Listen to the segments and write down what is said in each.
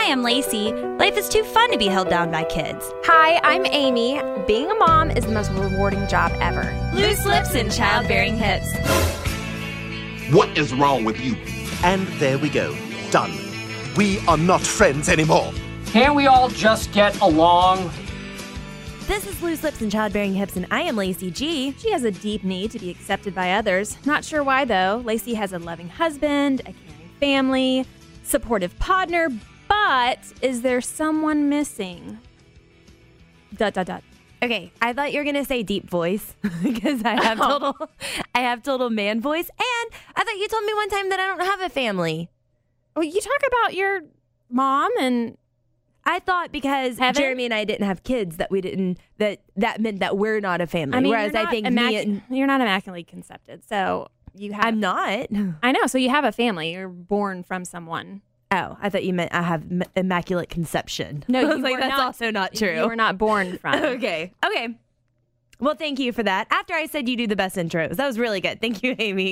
am Lacey. Life is too fun to be held down by kids. Hi, I'm Amy. Being a mom is the most rewarding job ever. Loose lips and childbearing hips. What is wrong with you? And there we go. Done. We are not friends anymore. Can't we all just get along? This is Loose Lips and Childbearing Hips, and I am Lacey G. She has a deep need to be accepted by others. Not sure why, though. Lacey has a loving husband, a caring family, supportive partner, but is there someone missing? ... Okay, I thought you were gonna say deep voice because I have total man voice, and I thought you told me one time that I don't have a family. Well, you talk about your mom and I thought because Heaven? Jeremy and I didn't have kids that we didn't that meant that we're not a family. I mean, whereas I think you're not immaculately conceived, so you have. I'm not. I know. So you have a family. You're born from someone. Oh, I thought you meant I have immaculate conception. No, I was you like, were that's not, also not true. You were not born from. Okay. Well, thank you for that. After I said you do the best intros, that was really good. Thank you, Amy.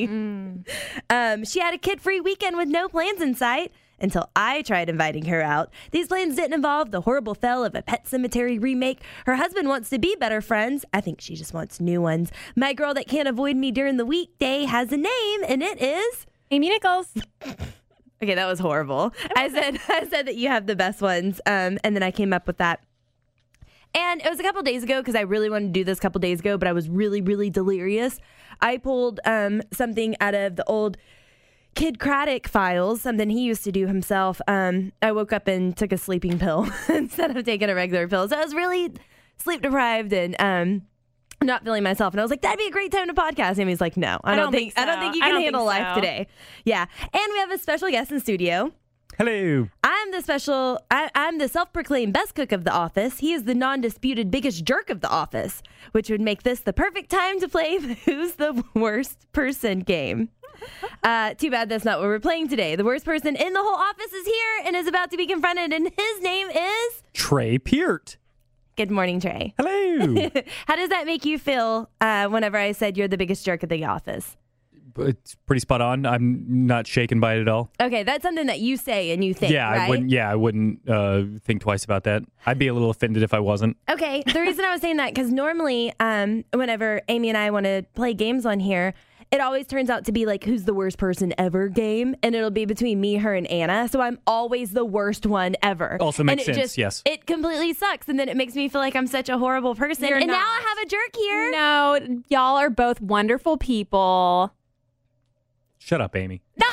She had a kid-free weekend with no plans in sight until I tried inviting her out. These plans didn't involve the horrible fell of a Pet Sematary remake. Her husband wants to be better friends. I think she just wants new ones. My girl that can't avoid me during the weekday has a name, and it is Amy Nichols. Okay, that was horrible. I said that you have the best ones, and then I came up with that. And it was a couple days ago because I really wanted to do this a couple days ago, but I was really, really delirious. I pulled something out of the old Kid Craddock files, something he used to do himself. I woke up and took a sleeping pill instead of taking a regular pill. So I was really sleep deprived and not feeling myself. And I was like, that'd be a great time to podcast. And he's like, no, I don't think you can handle life today. Yeah. And we have a special guest in studio. Hello. I'm the self-proclaimed best cook of the office. He is the non-disputed biggest jerk of the office, which would make this the perfect time to play the Who's the Worst Person game. Too bad that's not what we're playing today. The worst person in the whole office is here and is about to be confronted, and his name is Trey Peart. Good morning, Trey. Hello. How does that make you feel whenever I said you're the biggest jerk at the office? It's pretty spot on. I'm not shaken by it at all. Okay, that's something that you say and you think, right? I wouldn't think twice about that. I'd be a little offended if I wasn't. Okay, the reason I was saying that, because normally whenever Amy and I want to play games on here, it always turns out to be like who's the worst person ever game, and it'll be between me, her, and Anna. So I'm always the worst one ever. Also makes sense, yes. It completely sucks, and then it makes me feel like I'm such a horrible person. You're and not. now I have a jerk here. No, y'all are both wonderful people. Shut up, Amy. No,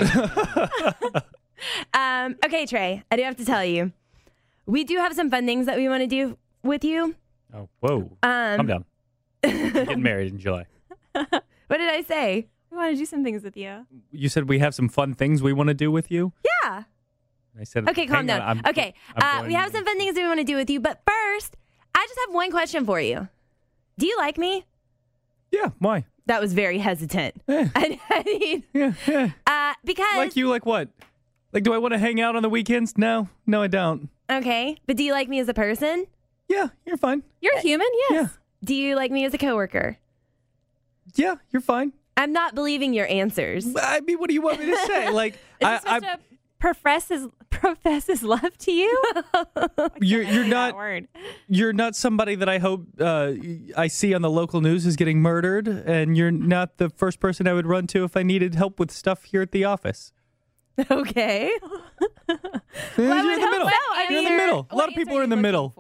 I'm just... Okay, Trey, I do have to tell you, we do have some fun things that we want to do with you. Oh, whoa. Calm down. I'm getting married in July. What did I say? We want to do some things with you. You said we have some fun things we want to do with you? Yeah. I said, okay, calm down. We have some fun things we want to do with you, but first, I just have one question for you. Do you like me? Yeah, why? That was very hesitant. Yeah. I mean, because... Like you, like what? Like, do I want to hang out on the weekends? No, I don't. Okay, but do you like me as a person? Yeah, you're fine. You're human, yes. Yeah. Do you like me as a coworker? Yeah, you're fine. I'm not believing your answers. I mean, what do you want me to say? Like, Is this supposed to profess his love to you? You're not. Word. You're not somebody that I hope I see on the local news is getting murdered, and you're not the first person I would run to if I needed help with stuff here at the office. Okay. You're in the middle. You're in the middle. A lot of people are in the middle.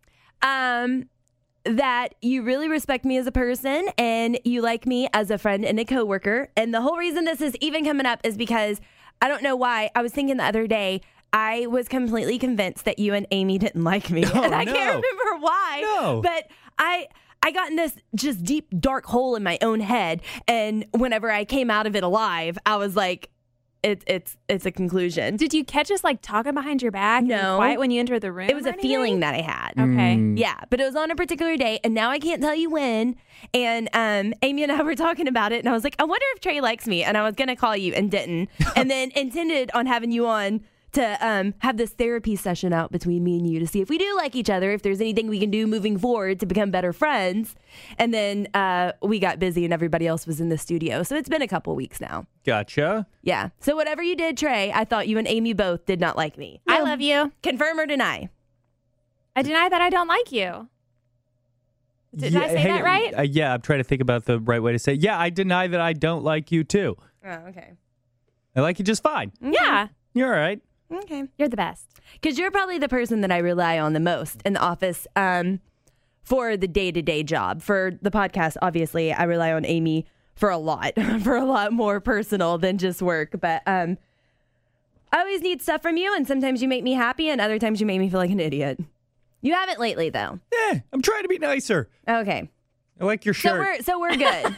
That you really respect me as a person and you like me as a friend and a coworker. And the whole reason this is even coming up is because I don't know why. I was thinking the other day, I was completely convinced that you and Amy didn't like me. Oh, and I can't remember why. No. But I got in this just deep, dark hole in my own head. And whenever I came out of it alive, I was like, it's a conclusion. Did you catch us like talking behind your back? No. And quiet when you entered the room? It was a feeling that I had. Okay. Yeah, but it was on a particular day, and now I can't tell you when. And Amy and I were talking about it, and I was like, I wonder if Trey likes me. And I was going to call you and didn't. And then intended on having you on to have this therapy session out between me and you to see if we do like each other, if there's anything we can do moving forward to become better friends. And then we got busy and everybody else was in the studio. So it's been a couple weeks now. Gotcha. Yeah. So whatever you did, Trey, I thought you and Amy both did not like me. I love you. Confirm or deny? I deny that I don't like you. Did I say that right? Yeah, I'm trying to think about the right way to say it. Yeah, I deny that I don't like you, too. Oh, okay. I like you just fine. Yeah. You're all right. Okay. You're the best. Because you're probably the person that I rely on the most in the office for the day-to-day job. For the podcast, obviously, I rely on Amy for a lot, for a lot more personal than just work. But I always need stuff from you, and sometimes you make me happy, and other times you make me feel like an idiot. You haven't lately, though. I'm trying to be nicer. Okay. I like your shirt. So we're good.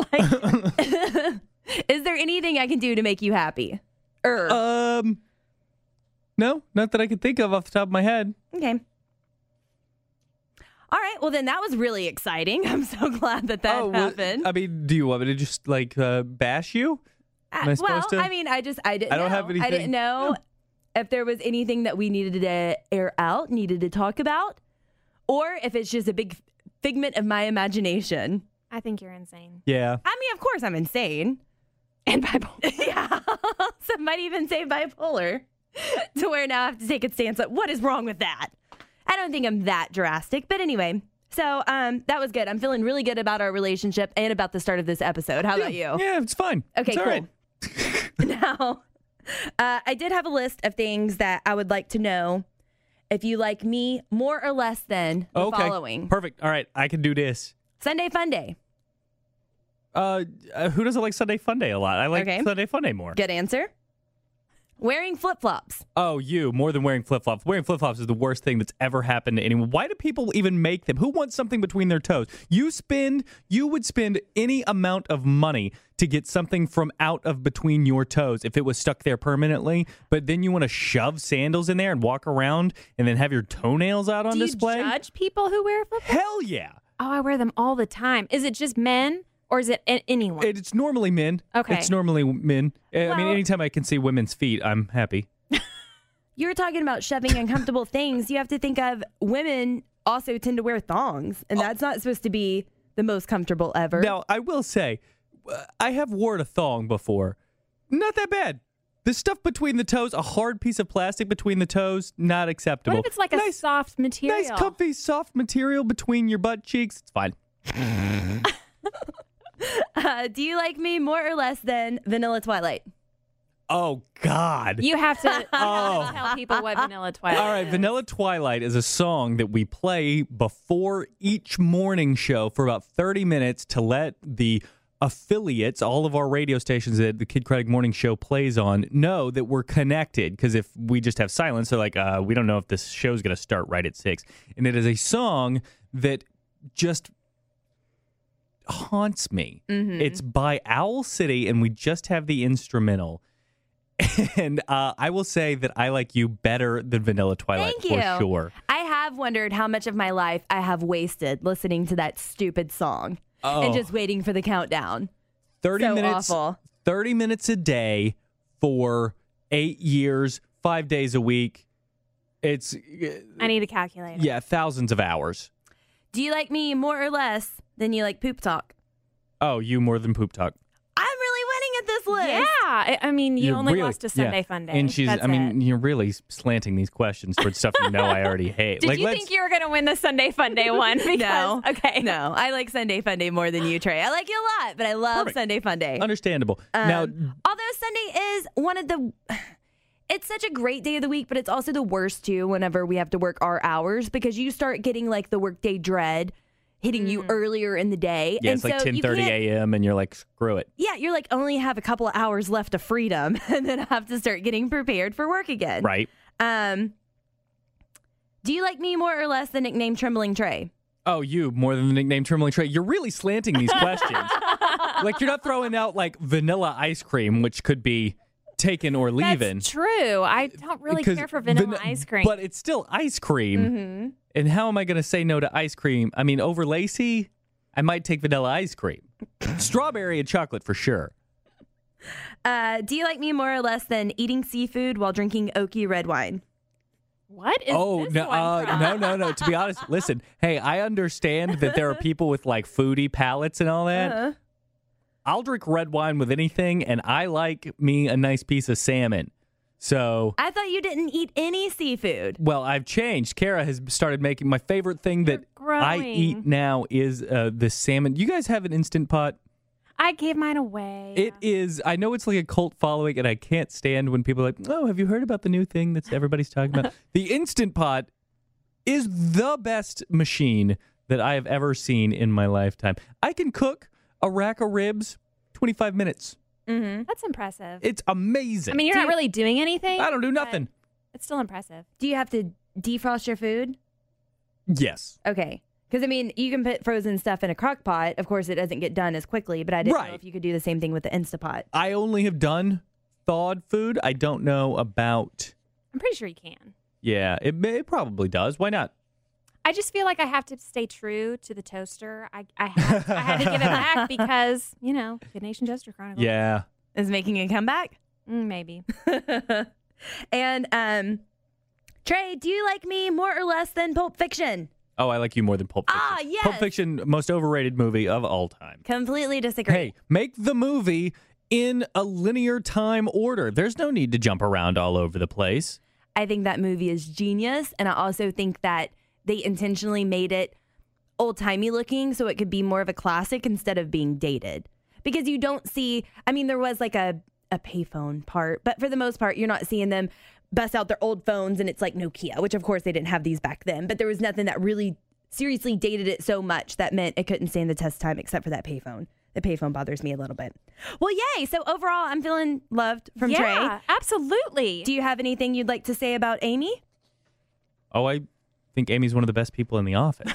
Is there anything I can do to make you happy? No, not that I can think of off the top of my head. Okay. All right. Well, then that was really exciting. I'm so glad that happened. I mean, do you want me to just bash you? Am I supposed to? I mean, I didn't I don't know. have anything. I didn't know if there was anything that we needed to air out, needed to talk about, or if it's just a big figment of my imagination. I think you're insane. Yeah. I mean, of course I'm insane. And bipolar. Yeah. Some might even say bipolar. To where now I have to take a stance on what is wrong with that. I don't think I'm that drastic. But anyway, so that was good. I'm feeling really good about our relationship and about the start of this episode. How about you? Yeah, it's fine. Okay, it's all cool. right. Now, I did have a list of things that I would like to know if you like me more or less than the following. Perfect. All right, I can do this. Sunday Fun Day. Who doesn't like Sunday Fun Day a lot? I like Sunday Fun Day more. Good answer. Wearing flip-flops. Oh, you, more than wearing flip-flops. Wearing flip-flops is the worst thing that's ever happened to anyone. Why do people even make them? Who wants something between their toes? You would spend any amount of money to get something from out of between your toes if it was stuck there permanently, but then you want to shove sandals in there and walk around and then have your toenails out on display? Do you judge people who wear flip-flops? Hell yeah. Oh, I wear them all the time. Is it just men? Or is it anyone? It's normally men. Okay. It's normally men. I mean, anytime I can see women's feet, I'm happy. You were talking about shoving uncomfortable things. You have to think of women also tend to wear thongs, and that's not supposed to be the most comfortable ever. Now, I will say, I have worn a thong before. Not that bad. The stuff between the toes, a hard piece of plastic between the toes, not acceptable. What if it's like a soft material? Nice, comfy, soft material between your butt cheeks. It's fine. Do you like me more or less than Vanilla Twilight? Oh, God. You have to tell people what Vanilla Twilight All right, is. Vanilla Twilight is a song that we play before each morning show for about 30 minutes to let the affiliates, all of our radio stations that the Kid Craddock Morning Show plays on, know that we're connected. Because if we just have silence, they're like, we don't know if this show's going to start right at 6. And it is a song that just haunts me. Mm-hmm. It's by Owl City, and we just have the instrumental. And I will say that I like you better than Vanilla Twilight for sure. I have wondered how much of my life I have wasted listening to that stupid song and just waiting for the countdown. 30 minutes. Awful. 30 minutes a day for 8 years, 5 days a week. It's I need a calculator. Yeah, thousands of hours. Do you like me more or less than you like Poop Talk? Oh, you more than Poop Talk. I'm really winning at this list. Yeah. I mean, you only lost to Sunday Fun Day. And you're really slanting these questions towards stuff you know I already hate. Did you think you were going to win the Sunday Fun Day one? Because, No. Okay. No, I like Sunday Fun Day more than you, Trey. I like you a lot, but I love Sunday Fun Day. Understandable. Now, although Sunday is one of the... It's such a great day of the week, but it's also the worst, too, whenever we have to work our hours, because you start getting, like, the workday dread hitting you earlier in the day. yeah, and it's like so 10:30 a.m. and you're like, screw it. Yeah, you're like, only have a couple of hours left of freedom, and then have to start getting prepared for work again. Right. Do you like me more or less than nickname Trembling Trey? Oh, you more than the nickname Trembling Trey. You're really slanting these questions. Like, you're not throwing out, like, vanilla ice cream, which could be taken or leaving. That's true. I don't really care for vanilla ice cream. But it's still ice cream. Mm-hmm. And how am I going to say no to ice cream? I mean, over Lacey, I might take vanilla ice cream. Strawberry and chocolate for sure. Do you like me more or less than eating seafood while drinking oaky red wine? What is Oh, this no, one from? no. To be honest, listen, hey, I understand that there are people with like foodie palates and all that. I'll drink red wine with anything, and I like me a nice piece of salmon. So, I thought you didn't eat any seafood. well, I've changed. Kara has started making my favorite thing that You're I growing. eat now is the salmon. You guys have an Instant Pot? I gave mine away. It is, I know it's like a cult following, and I can't stand when people are like, oh, have you heard about the new thing that everybody's talking about? The Instant Pot is the best machine that I have ever seen in my lifetime. I can cook a rack of ribs 25 minutes. That's impressive. It's amazing. I mean, you're not really doing anything. I don't do nothing. It's still impressive. Do you have to defrost your food? Yes. Okay. Because, I mean, you can put frozen stuff in a crock pot. Of course, it doesn't get done as quickly, but I didn't know Right. if you could do the same thing with the Instapot. I only have done thawed food. I don't know about, I'm pretty sure you can. yeah, it probably does. Why not? I just feel like I have to stay true to the toaster. I had to give it back because, Good Nation Toaster Chronicle. Yeah. Is making a comeback? Maybe. And, Trey, do you like me more or less than Pulp Fiction? Oh, I like you more than Pulp Fiction. Ah, yes. Pulp Fiction, most overrated movie of all time. Completely disagree. Hey, make the movie in a linear time order. There's no need to jump around all over the place. I think that movie is genius, and I also think that they intentionally made it old-timey looking so it could be more of a classic instead of being dated. Because you don't see, I mean, there was like a payphone part, but for the most part, you're not seeing them bust out their old phones and it's like Nokia, which of course they didn't have these back then, but there was nothing that really seriously dated it so much that meant it couldn't stand the test of time except for that payphone. The payphone bothers me a little bit. Well, yay. So overall, I'm feeling loved from Trey. Yeah, absolutely. Do you have anything you'd like to say about Amy? Oh, I think Amy's one of the best people in the office.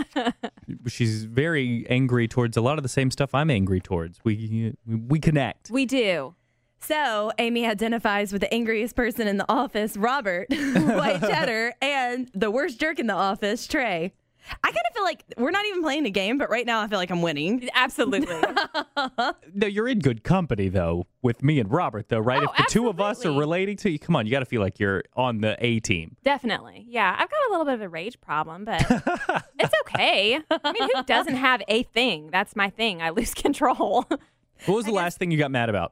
She's very angry towards a lot of the same stuff I'm angry towards. We connect. We do. So Amy identifies with the angriest person in the office, Robert, White Cheddar, and the worst jerk in the office, Trey. I kind of feel like we're not even playing a game, but right now I feel like I'm winning. Absolutely. No, you're in good company, though, with me and Robert, though, right? Oh, If the two of us are absolutely. relating to you, come on, you got to feel like you're on the A team. Definitely. Yeah. I've got a little bit of a rage problem, but it's okay. I mean, who doesn't have a thing? That's my thing. I lose control. What was the last thing you got mad about?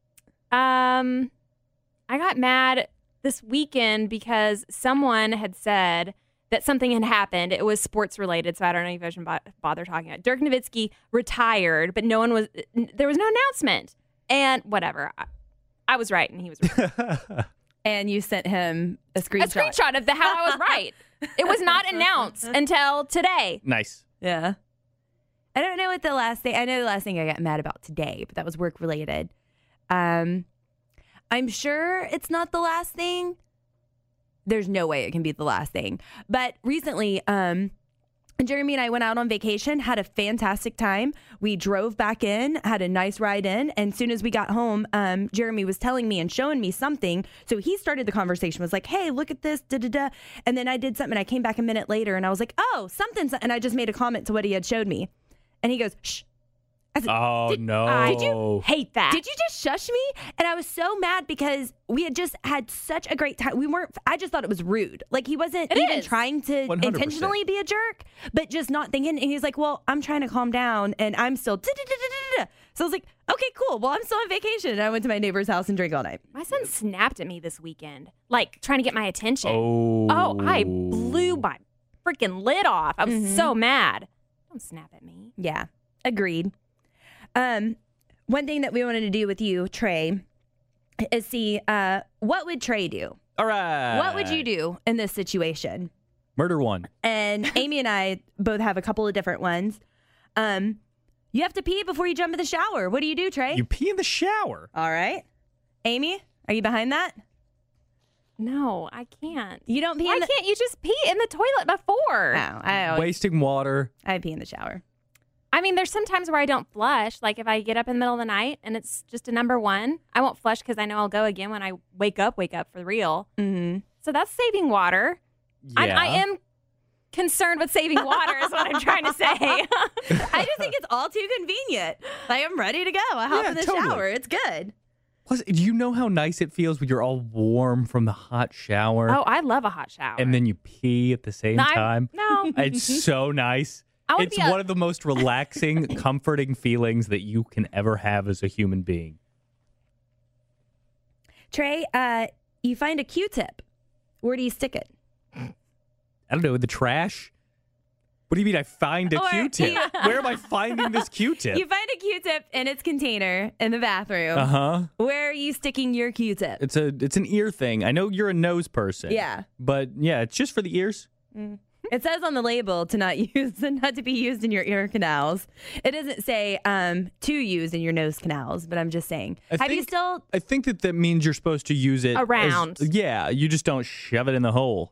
I got mad this weekend because someone had said that something had happened. It was sports related, so I don't know if I should bother talking about it. Dirk Nowitzki retired, but there was no announcement. And whatever. I was right and he was wrong. And you sent him a A screenshot. screenshot of how I was right. It was not announced until today. Nice. Yeah. I don't know what the last thing, I know the last thing I got mad about today, but that was work related. I'm sure it's not the last thing. There's no way it can be the last thing. But recently, Jeremy and I went out on vacation, had a fantastic time. We drove back in, had a nice ride in. And as soon as we got home, Jeremy was telling me and showing me something. So he started the conversation, was like, hey, look at this, da-da-da. And then I did something. I came back a minute later and I was like, oh, something. And I just made a comment to what he had showed me. And he goes, shh. I said, Oh, no. Did you hate that? did you just shush me? And I was so mad because we had just had such a great time. I just thought it was rude. Like he wasn't It even is. trying to 100%. intentionally be a jerk, but just not thinking. And he's like, well, I'm trying to calm down and I'm still. Da-da-da-da-da-da. So I was like, okay, cool. Well, I'm still on vacation. And I went to my neighbor's house and drank all night. My son snapped at me this weekend, like trying to get my attention. Oh. I blew my freaking lid off. I was so mad. Don't snap at me. Yeah, agreed. One thing that we wanted to do with you, Trey, is see what would Trey do? All right. What would you do in this situation? Murder one. And Amy and I both have a couple of different ones. You have to pee before you jump in the shower. What do you do, Trey? You pee in the shower. All right. Amy, are you behind that? No, I can't. You don't pee Why in the can't you just pee in the toilet before? No, I Wasting water. pee in the shower. I mean, there's some times where I don't flush. Like if I get up in the middle of the night and it's just a number one, I won't flush because I know I'll go again when I wake up for real. Mm-hmm. So that's saving water. Yeah. I am concerned with saving water is what I'm trying to say. I just think it's all too convenient. Like I'm ready to go. I hop Yeah, in the totally. shower. It's good. Plus, do you know how nice it feels when you're all warm from the hot shower? Oh, I love a hot shower. And then you pee at the same time? No. It's so nice. It's one of the most relaxing, comforting feelings that you can ever have as a human being. Trey, you find a Q-tip. Where do you stick it? I don't know, in the trash? What do you mean I find a Q-tip? Where am I finding this Q-tip? You find a Q-tip in its container in the bathroom. Uh-huh. Where are you sticking your Q-tip? It's an ear thing. I know you're a nose person. Yeah. But yeah, it's just for the ears. It says on the label to not to be used in your ear canals. It doesn't say to use in your nose canals, but I'm just saying. I think that means you're supposed to use it around. Yeah, you just don't shove it in the hole.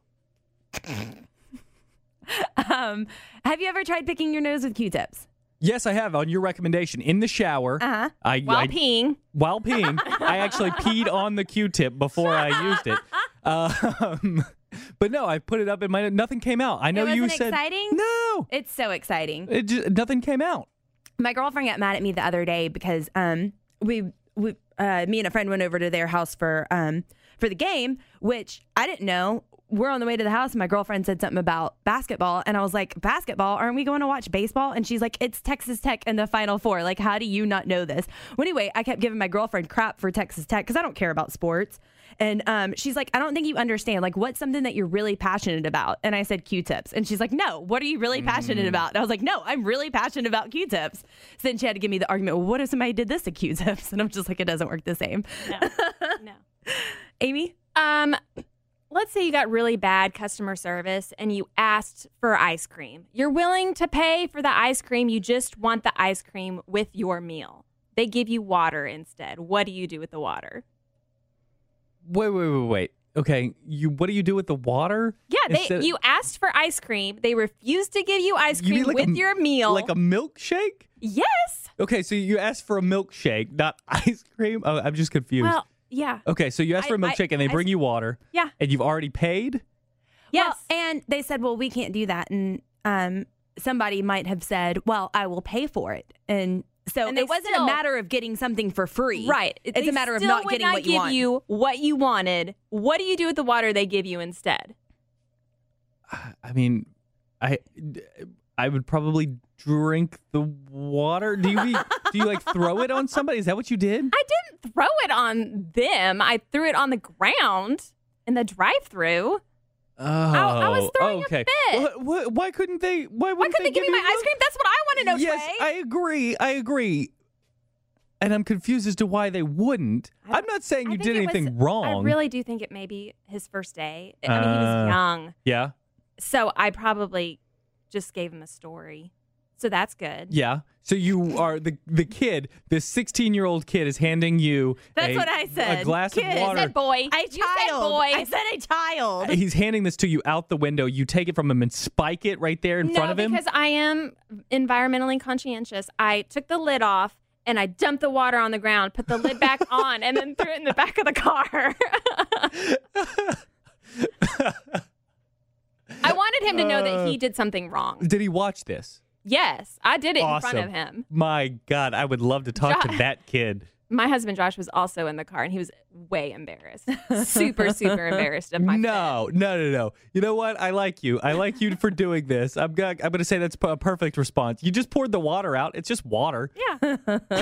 Have you ever tried picking your nose with Q-tips? Yes, I have, on your recommendation. In the shower. Uh-huh. While peeing. While peeing. I actually peed on the Q-tip before I used it. But no, I put it up and nothing came out. I know you said exciting? No. It's so exciting. Nothing came out. My girlfriend got mad at me the other day because me and a friend went over to their house for the game, which I didn't know. We're on the way to the house, and my girlfriend said something about basketball, and I was like, basketball? Aren't we going to watch baseball? And she's like, it's Texas Tech in the Final Four. Like, how do you not know this? Well, anyway, I kept giving my girlfriend crap for Texas Tech because I don't care about sports. And she's like, I don't think you understand. Like, what's something that you're really passionate about? And I said Q-tips. And she's like, no, what are you really passionate about? And I was like, no, I'm really passionate about Q-tips. So then she had to give me the argument, well, what if somebody did this to Q-tips? And I'm just like, it doesn't work the same. No. Amy? Let's say you got really bad customer service and you asked for ice cream. You're willing to pay for the ice cream. You just want the ice cream with your meal. They give you water instead. What do you do with the water? Wait. Okay, what do you do with the water? Yeah, you asked for ice cream. They refused to give you ice cream with your meal. Like a milkshake? Yes. Okay, so you asked for a milkshake, not ice cream? Oh, I'm just confused. Well, yeah. Okay, so you asked for a milkshake and they bring you water. Yeah. And you've already paid? Yes. Well, and they said, well, we can't do that. And somebody might have said, well, I will pay for it. And so it wasn't a matter of getting something for free. Right. It's a matter of not getting what you want. They still would not give you what you wanted. What do you do with the water they give you instead? I mean, I would probably drink the water. Do you like throw it on somebody? Is that what you did? I didn't throw it on them. I threw it on the ground in the drive-thru. Oh, I was throwing okay. a fit. Why couldn't they? Why couldn't they give me my ice cream? That's what I want to know, yes, Trey. I agree. And I'm confused as to why they wouldn't. I'm not saying you did anything wrong. I really do think it may be his first day. I mean, he was young. Yeah. So I probably just gave him a story. So that's good. Yeah. So you are the kid, this 16-year-old kid is handing you That's what I said. A glass of water. You said boy. You said boy. I said a child. He's handing this to you out the window. You take it from him and spike it right there in front of him? No, because I am environmentally conscientious. I took the lid off and I dumped the water on the ground, put the lid back on, and then threw it in the back of the car. I wanted him to know that he did something wrong. Did he watch this? Yes, I did it Awesome. in front of him. My God, I would love to talk to that kid. My husband Josh was also in the car, and he was way embarrassed. Super embarrassed of my No. You know what? I like you. I like you for doing this. I'm gonna say that's a perfect response. You just poured the water out. It's just water. Yeah.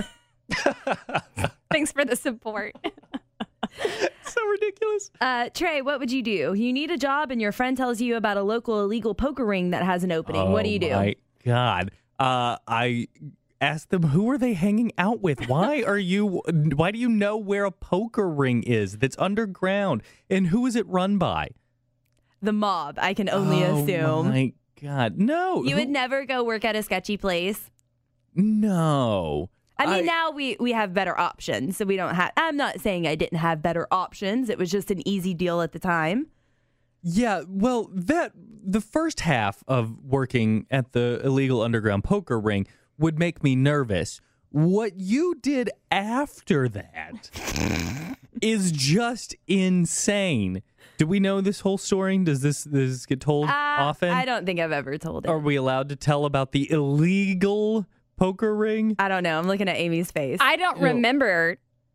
Thanks for the support. So ridiculous. Trey, what would you do? You need a job, and your friend tells you about a local illegal poker ring that has an opening. What do you do? Oh my God. I asked them, who are they hanging out with? Why do you know where a poker ring is that's underground? And who is it run by? The mob, I can only assume. Oh my God. No. You would never go work at a sketchy place? No. I mean, now we have better options, so we don't have... I'm not saying I didn't have better options. It was just an easy deal at the time. Yeah, well, the first half of working at the illegal underground poker ring would make me nervous. What you did after that is just insane. Do we know this whole story? Does this get told often? I don't think I've ever told it. Are we allowed to tell about the illegal poker ring? I don't know. I'm looking at Amy's face. I don't remember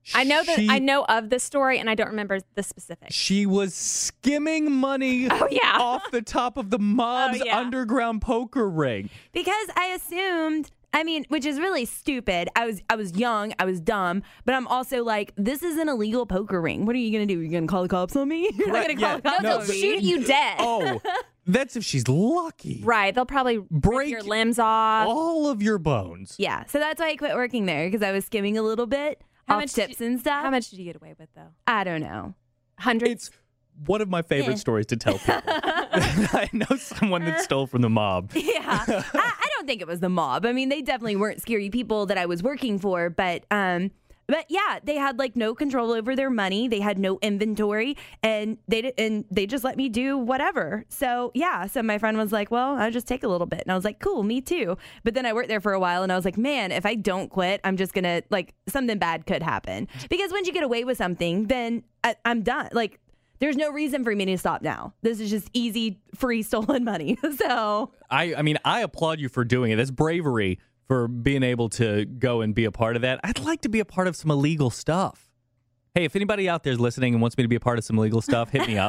I know of the story, and I don't remember the specifics. She was skimming money off the top of the mob's underground poker ring. Because I assumed, which is really stupid. I was young, I was dumb, but I'm also like, this is an illegal poker ring. What are you going to do? You're going to call the cops on me? You're not going to call the cops They'll on me. shoot you dead. Oh, that's if she's lucky. Right. They'll probably break your limbs off. All of your bones. Yeah. So that's why I quit working there, because I was skimming a little bit off tips and stuff. How much did you get away with, though? I don't know. Hundreds? It's one of my favorite stories to tell people. I know someone that stole from the mob. Yeah. I don't think it was the mob. They definitely weren't scary people that I was working for, but yeah, they had like no control over their money. They had no inventory, and they just let me do whatever. So yeah, so my friend was like, "Well, I'll just take a little bit," and I was like, "Cool, me too." But then I worked there for a while, and I was like, "Man, if I don't quit, I'm just gonna something bad could happen." Because once you get away with something, then I'm done. Like, there's no reason for me to stop now. This is just easy, free, stolen money. So I applaud you for doing it. That's bravery. For being able to go and be a part of that. I'd like to be a part of some illegal stuff. Hey, if anybody out there is listening and wants me to be a part of some illegal stuff, hit me up.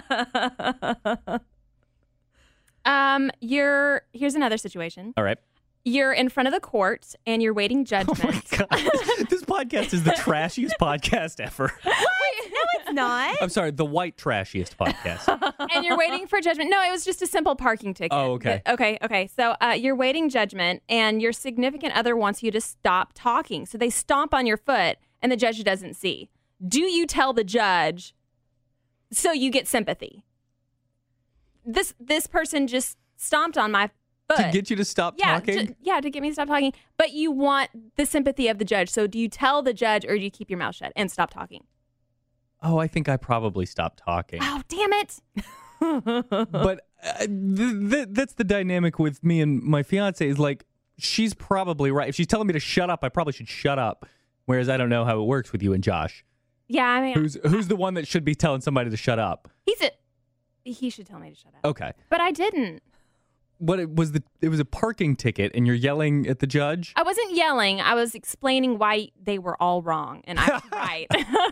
Here's another situation. All right. You're in front of the court and you're waiting judgment. Oh my God. This podcast is the trashiest podcast ever. No, it's not. I'm sorry, the white trashiest podcast. And you're waiting for judgment. No, it was just a simple parking ticket. Oh, okay. Okay. So you're waiting judgment, and your significant other wants you to stop talking. So they stomp on your foot, and the judge doesn't see. Do you tell the judge so you get sympathy? This person just stomped on my foot. To get you to stop talking? To get me to stop talking. But you want the sympathy of the judge. So do you tell the judge, or do you keep your mouth shut and stop talking? Oh, I think I probably stopped talking. Oh, damn it. But that's the dynamic with me and my fiance is like, she's probably right. If she's telling me to shut up, I probably should shut up. Whereas I don't know how it works with you and Josh. Yeah, Who's the one that should be telling somebody to shut up? He should tell me to shut up. Okay. But I didn't. What it was a parking ticket, and you're yelling at the judge? I wasn't yelling. I was explaining why they were all wrong, and I was right.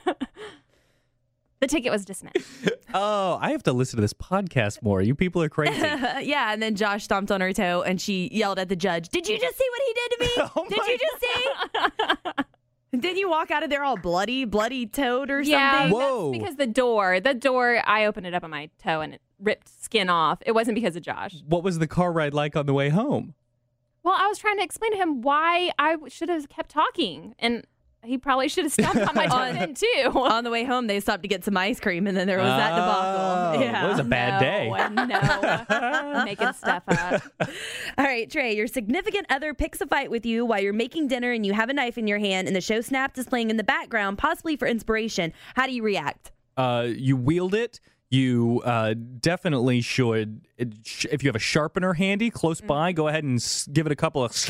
The ticket was dismissed. Oh, I have to listen to this podcast more. You people are crazy. Yeah, and then Josh stomped on her toe, and she yelled at the judge, "Did you just see what he did to me? Oh Did you just see?" Didn't you walk out of there all bloody toed or something? Yeah, Whoa. that's because the door, I opened it up on my toe, and it ripped skin off. It wasn't because of Josh. What was the car ride like on the way home? Well, I was trying to explain to him why I should have kept talking, and he probably should have stomped on my toe then, too. On the way home, they stopped to get some ice cream, and then there was that debacle. Yeah. It was a bad day. No. Making stuff up. All right, Trey, your significant other picks a fight with you while you're making dinner and you have a knife in your hand and the show Snapped is playing in the background, possibly for inspiration. How do you react? You wield it. You definitely should, if you have a sharpener handy close by, go ahead and give it a couple of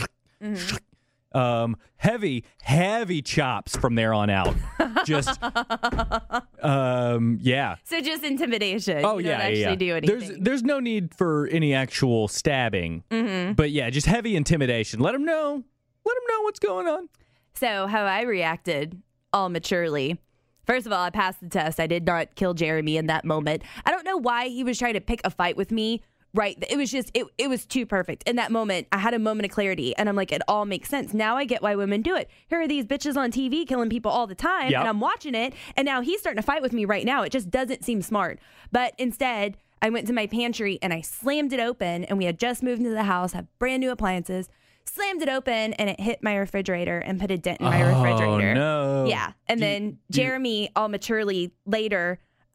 heavy chops from there on out. Just, yeah. So just intimidation. Oh, you yeah, don't actually do anything. There's no need for any actual stabbing. Mm-hmm. But yeah, just heavy intimidation. Let them know what's going on. So how I reacted, all maturely. First of all, I passed the test. I did not kill Jeremy in that moment. I don't know why he was trying to pick a fight with me. Right. It was just, it was too perfect. In that moment, I had a moment of clarity, and I'm like, it all makes sense. Now I get why women do it. Here are these bitches on TV killing people all the time, and I'm watching it, and now he's starting to fight with me right now. It just doesn't seem smart. But instead, I went to my pantry, and I slammed it open, and we had just moved into the house, have brand new appliances, slammed it open, and it hit my refrigerator and put a dent in my refrigerator. No. Yeah. And then Jeremy, all maturely later,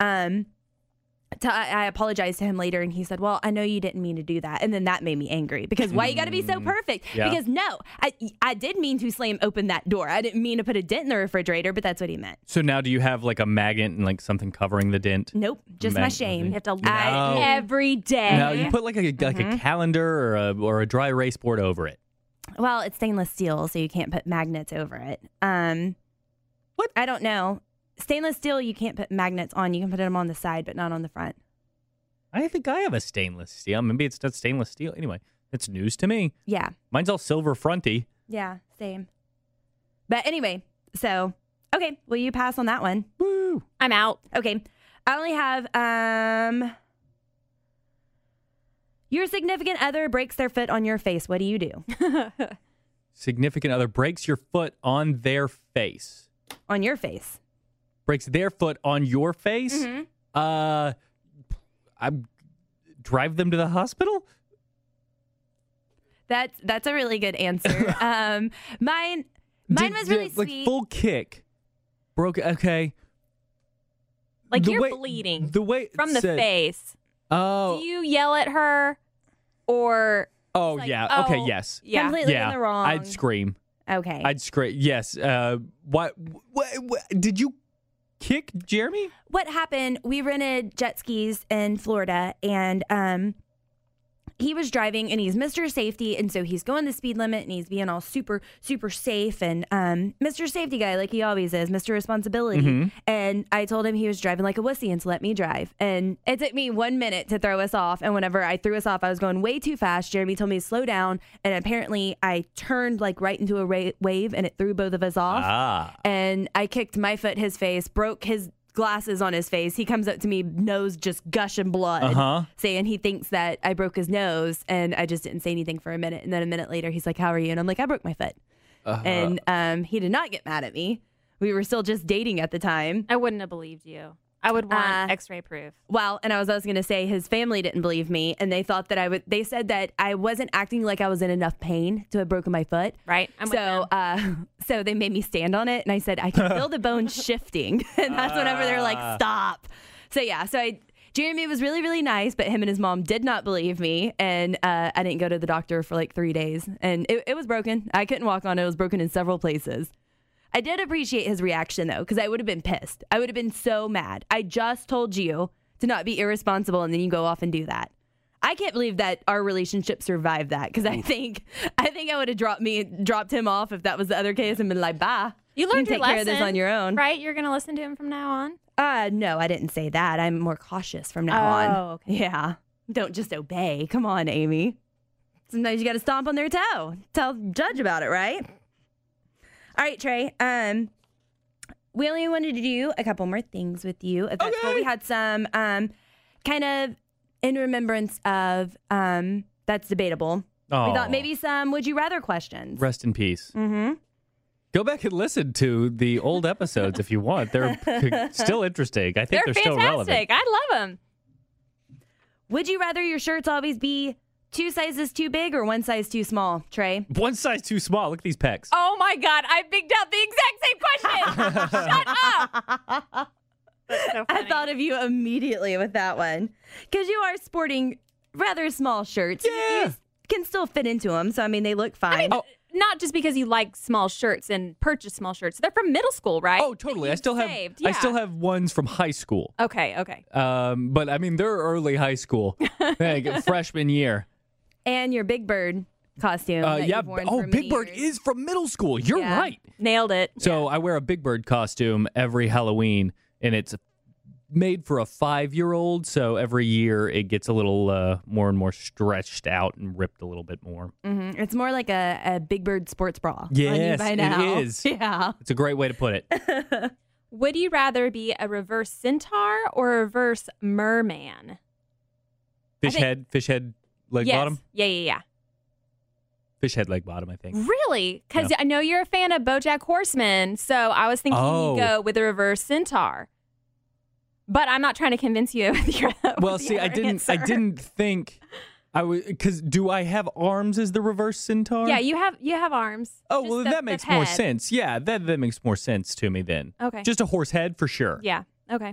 I apologized to him later, and he said, "Well, I know you didn't mean to do that." And then that made me angry, because why you got to be so perfect? Yeah. Because no, I did mean to slam open that door. I didn't mean to put a dent in the refrigerator, but that's what he meant. So now do you have like a magnet and like something covering the dent? Nope, just my shame. You have to look at it every day. No, you put like a calendar or a dry erase board over it. Well, it's stainless steel, so you can't put magnets over it. What? I don't know. Stainless steel, you can't put magnets on. You can put them on the side, but not on the front. I think I have a stainless steel. Maybe it's not stainless steel. Anyway, it's news to me. Yeah. Mine's all silver fronty. Yeah, same. But anyway, so, Okay, will you pass on that one? Woo. I'm out. Okay. I only have your significant other breaks their foot on your face. What do you do? Significant other breaks your foot on their face. On your face. Breaks their foot on your face? Mm-hmm. I drive them to the hospital? That's a really good answer. Mine was really like sweet. full kick. Broke. Okay. Like The you're way- bleeding The way from the said- face. Oh. Do you yell at her or Oh like, yeah. Okay. oh, Yes. yeah. Completely Yeah. in the wrong. I'd scream. Okay. I'd scream. Yes. What? Did you kick Jeremy? What happened? We rented jet skis in Florida, and he was driving, and he's Mr. Safety, and so he's going the speed limit, and he's being all super, super safe, and Mr. Safety guy, like he always is, Mr. Responsibility. Mm-hmm. And I told him he was driving like a wussy and to let me drive. And it took me 1 minute to throw us off, and whenever I threw us off, I was going way too fast. Jeremy told me to slow down, and apparently I turned like right into a wave, and it threw both of us off. Ah. And I kicked my foot, his face, broke his glasses on his face. He comes up to me, nose just gushing blood, saying he thinks that I broke his nose, and I just didn't say anything for a minute. And then a minute later, he's like, "How are you?" And I'm like, "I broke my foot." And he did not get mad at me. We were still just dating at the time. I wouldn't have believed you. I would want x-ray proof. Well, and I was going to say his family didn't believe me, and they thought that I would. They said that I wasn't acting like I was in enough pain to have broken my foot. Right. I'm with them. So they made me stand on it, and I said I can feel the bones shifting, and that's whenever they're like, "Stop." So yeah, Jeremy was really, really nice, but him and his mom did not believe me, and I didn't go to the doctor for like 3 days, and it was broken. I couldn't walk on it. It was broken in several places. I did appreciate his reaction, though, because I would have been pissed. I would have been so mad. I just told you to not be irresponsible, and then you go off and do that. I can't believe that our relationship survived that, because I think I would have dropped him off if that was the other case and been like, bye. You learned can your take care of this lesson, on your own. right? You're going to listen to him from now on? No, I didn't say that. I'm more cautious from now on. Oh, okay. Yeah. Don't just obey. Come on, Amy. Sometimes you got to stomp on their toe. Tell Judge about it, right? All right, Trey. We only wanted to do a couple more things with you. If that's cool. We had some kind of in remembrance of that's debatable. Oh. We thought maybe some would you rather questions. Rest in peace. Mm-hmm. Go back and listen to the old episodes if you want. They're still interesting. I think they're still relevant. fantastic. I love them. Would you rather your shirts always be 2 sizes too big or 1 size too small, Trey? One size too small. Look at these pecs. Oh my God, I bigged out the exact same question. Shut up. That's so I funny. thought of you immediately with that one because you are sporting rather small shirts. Yeah. You can still fit into them, so I mean they look fine. Not just because you like small shirts and purchase small shirts. They're from middle school, right? Oh, totally. That I you've still have saved. I still have ones from high school. Okay. But I mean they're early high school. Like, freshman year. And your Big Bird costume. that Yeah. you've worn Oh, for many Big Bird years. is from middle school. You're Yeah. right. Nailed it. So I wear a Big Bird costume every Halloween, and it's made for a 5-year-old. So every year it gets a little more and more stretched out and ripped a little bit more. Mhm. It's more like a Big Bird sports bra. on you Yes, by it now. is. Yeah. It's a great way to put it. Would you rather be a reverse centaur or a reverse merman? Fish head, leg yes. bottom. Yeah. Fish head, leg bottom, I think. Really? Because Yeah. I know you're a fan of BoJack Horseman, so I was thinking Oh. you'd go with a reverse centaur. But I'm not trying to convince you with your. Well, with see, your I didn't answer. think I would, because do I have arms as the reverse centaur? Yeah, you have arms. Oh, Just well, the- that the makes more head. sense. Yeah, that makes more sense to me then. Okay. Just a horse head for sure. Yeah. Okay.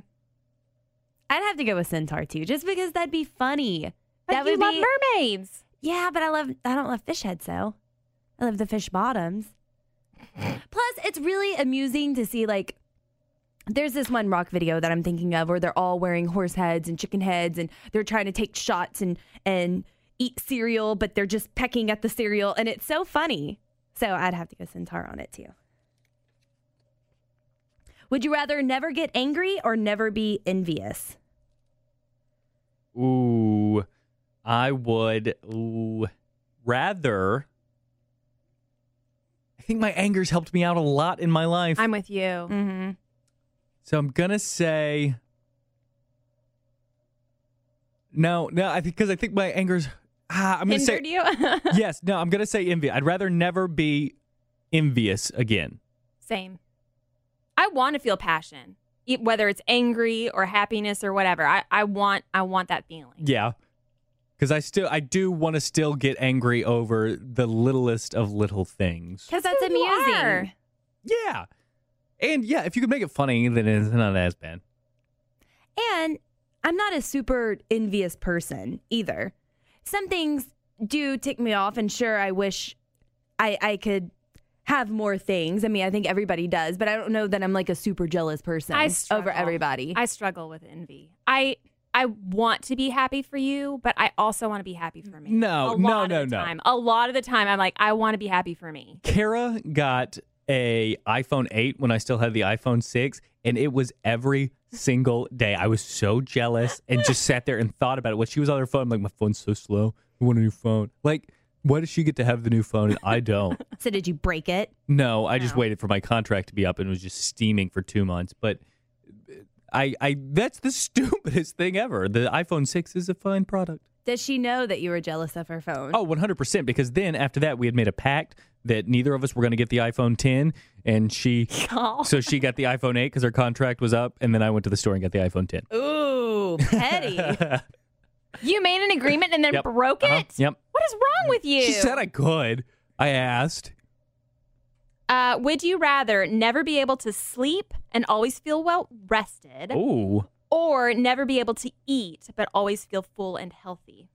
I'd have to go with centaur too, just because that'd be funny. But That you would love be mermaids. Yeah, but I don't love fish heads though. I love the fish bottoms. Plus, it's really amusing to see like there's this one rock video that I'm thinking of where they're all wearing horse heads and chicken heads and they're trying to take shots and eat cereal, but they're just pecking at the cereal and it's so funny. So I'd have to go centaur on it too. Would you rather never get angry or never be envious? Ooh, I would rather. think my anger's helped me out a lot in my life. I'm with you. So I'm going to say... No, I think because I think my anger's... I'm going to say... Hindered you? Yes, no, I'm going to say envy. I'd rather never be envious again. Same. I want to feel passion, whether it's angry or happiness or whatever. I want that feeling. Yeah. Because I do want to still get angry over the littlest of little things. Because that's amusing. Yeah. And yeah, if you could make it funny, then it's not as bad. And I'm not a super envious person either. Some things do tick me off, and sure, I wish I could have more things. I mean, I think everybody does, but I don't know that I'm like a super jealous person over everybody. I struggle with envy. I want to be happy for you, but I also want to be happy for me. No. A lot of the time, I'm like, I want to be happy for me. Kara got a iPhone 8 when I still had the iPhone 6, and it was every single day. I was so jealous and just sat there and thought about it. When she was on her phone, I'm like, my phone's so slow. I want a new phone. Like, why does she get to have the new phone and I don't? So did you break it? No, I just waited for my contract to be up and was just steaming for 2 months. But I that's the stupidest thing ever. The iPhone 6 is a fine product. Does she know that you were jealous of her phone? Oh, 100%. Because then after that, we had made a pact that neither of us were going to get the iPhone 10. And so she got the iPhone 8 because her contract was up. And then I went to the store and got the iPhone 10. Ooh, petty. You made an agreement and then broke it? Yep. What is wrong with you? She said I could. I asked. Would you rather never be able to sleep and always feel well rested? Ooh. Or never be able to eat but always feel full and healthy?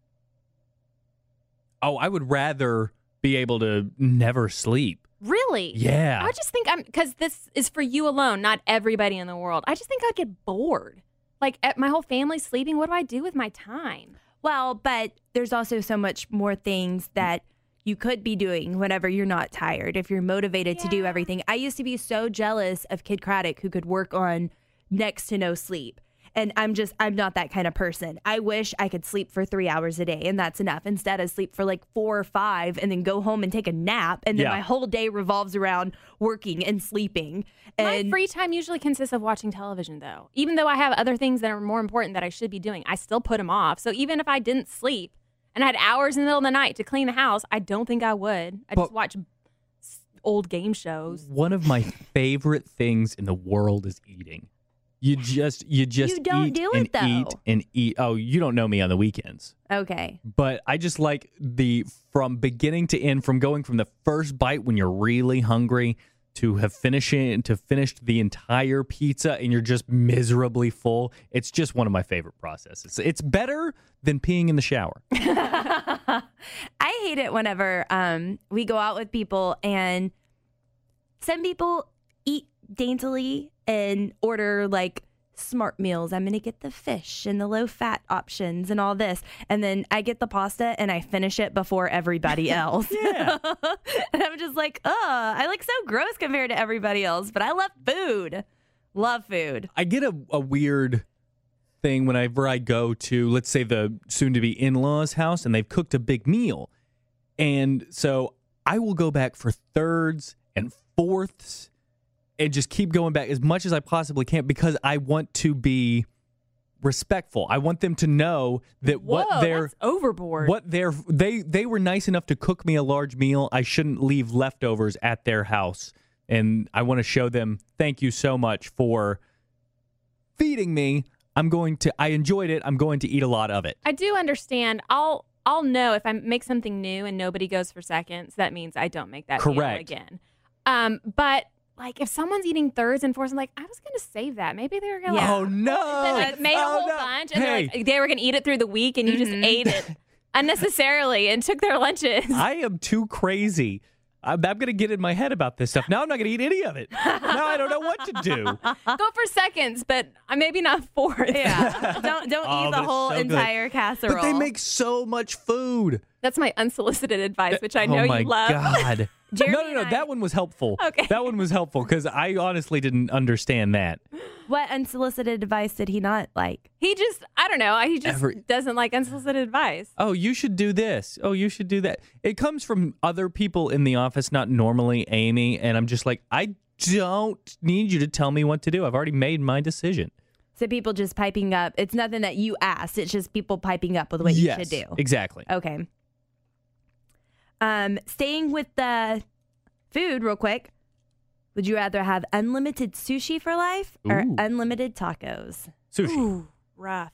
Oh, I would rather be able to never sleep. Really? Yeah. I just think because this is for you alone, not everybody in the world. I just think I'd get bored. Like, my whole family's sleeping. What do I do with my time? Well, but there's also so much more things that you could be doing whenever you're not tired, if you're motivated to do everything. I used to be so jealous of Kid Craddock, who could work on next to no sleep. And I'm not that kind of person. I wish I could sleep for 3 hours a day and that's enough. Instead, I sleep for like 4 or 5 and then go home and take a nap. And then my whole day revolves around working and sleeping. And my free time usually consists of watching television, though. Even though I have other things that are more important that I should be doing, I still put them off. So even if I didn't sleep and I had hours in the middle of the night to clean the house, I don't think I would. I just watch old game shows. One of my favorite things in the world is eating. You just don't eat do and it, though. eat and eat. Oh, you don't know me on the weekends. Okay. But I just like from beginning to end, from going from the first bite when you're really hungry to finished the entire pizza and you're just miserably full. It's just one of my favorite processes. It's better than peeing in the shower. I hate it whenever we go out with people and some people eat daintily and order like smart meals. I'm going to get the fish and the low fat options and all this. And then I get the pasta and I finish it before everybody else. Yeah. And I'm just like, I look so gross compared to everybody else, but I love food. Love food. I get a weird thing whenever I go to, let's say, the soon-to-be in-laws' house and they've cooked a big meal. And so I will go back for thirds and fourths and just keep going back as much as I possibly can because I want to be respectful. I want them to know that that's overboard. They were nice enough to cook me a large meal. I shouldn't leave leftovers at their house. And I want to show them thank you so much for feeding me. I enjoyed it. I'm going to eat a lot of it. I do understand. I'll know if I make something new and nobody goes for seconds, that means I don't make that meal again. But like if someone's eating thirds and fourths, I'm like, I was going to save that. Maybe they were going to Oh, no. made a whole bunch and they were going to eat it through the week and you just ate it unnecessarily and took their lunches. I am too crazy. I'm going to get in my head about this stuff. Now I'm not going to eat any of it. Now I don't know what to do. Go for seconds, but maybe not fourths. Yeah. Don't eat the whole entire casserole. But they make so much food. That's my unsolicited advice, which I know you love. Oh, my God. Jeremy No. and I- That one was helpful. Okay. That one was helpful because I honestly didn't understand that. What unsolicited advice did he not like? He just, I don't know. He just doesn't like unsolicited advice. Oh, you should do this. Oh, you should do that. It comes from other people in the office, not normally Amy. And I'm just like, I don't need you to tell me what to do. I've already made my decision. So people just piping up. It's nothing that you asked. It's just people piping up with what you should do. Exactly. Okay. Staying with the food real quick. Would you rather have unlimited sushi for life or Ooh. unlimited tacos? Sushi. Ooh, rough.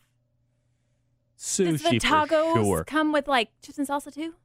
Sushi Does the tacos for sure. come with like chips and salsa too?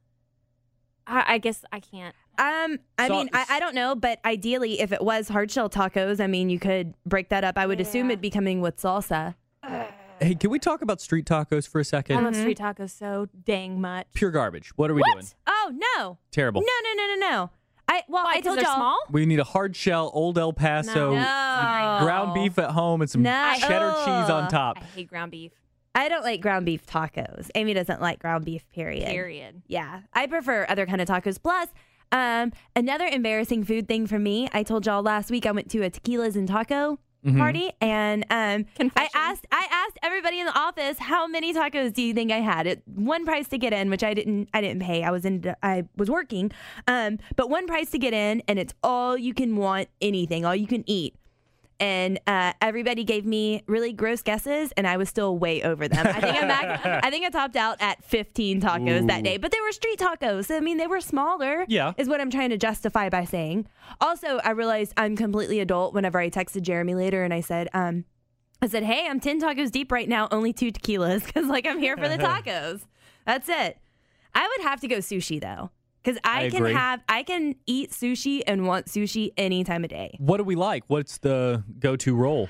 I guess I can't. I mean, I don't know, but ideally, if it was hard shell tacos, I mean, you could break that up. I would assume it'd be coming with salsa. Hey, can we talk about street tacos for a second? I love street tacos so dang much. Pure garbage. What are we doing? Oh, no. Terrible. No. I Why, 'cause told they're y'all. small? We need a hard shell, old El Paso, No. ground beef at home, and some No. cheddar cheese on top. I hate ground beef. I don't like ground beef tacos. Amy doesn't like ground beef, period. Yeah. I prefer other kind of tacos. Plus, another embarrassing food thing for me, I told y'all last week I went to a tequilas and taco party, and I asked everybody in the office, how many tacos do you think I had? It one price to get in, which I didn't pay. I was working, but one price to get in, and it's all you can want, anything, all you can eat. And everybody gave me really gross guesses, and I was still way over them. I think I topped out at 15 tacos that day, but they were street tacos. I mean, they were smaller. Yeah, is what I'm trying to justify by saying. Also, I realized I'm completely adult. Whenever I texted Jeremy later, and I said, "Hey, I'm 10 tacos deep right now, only 2 tequilas, because like I'm here for the tacos. That's it." I would have to go sushi though. Because I can eat sushi and want sushi any time of day. What do we like? What's the go-to roll?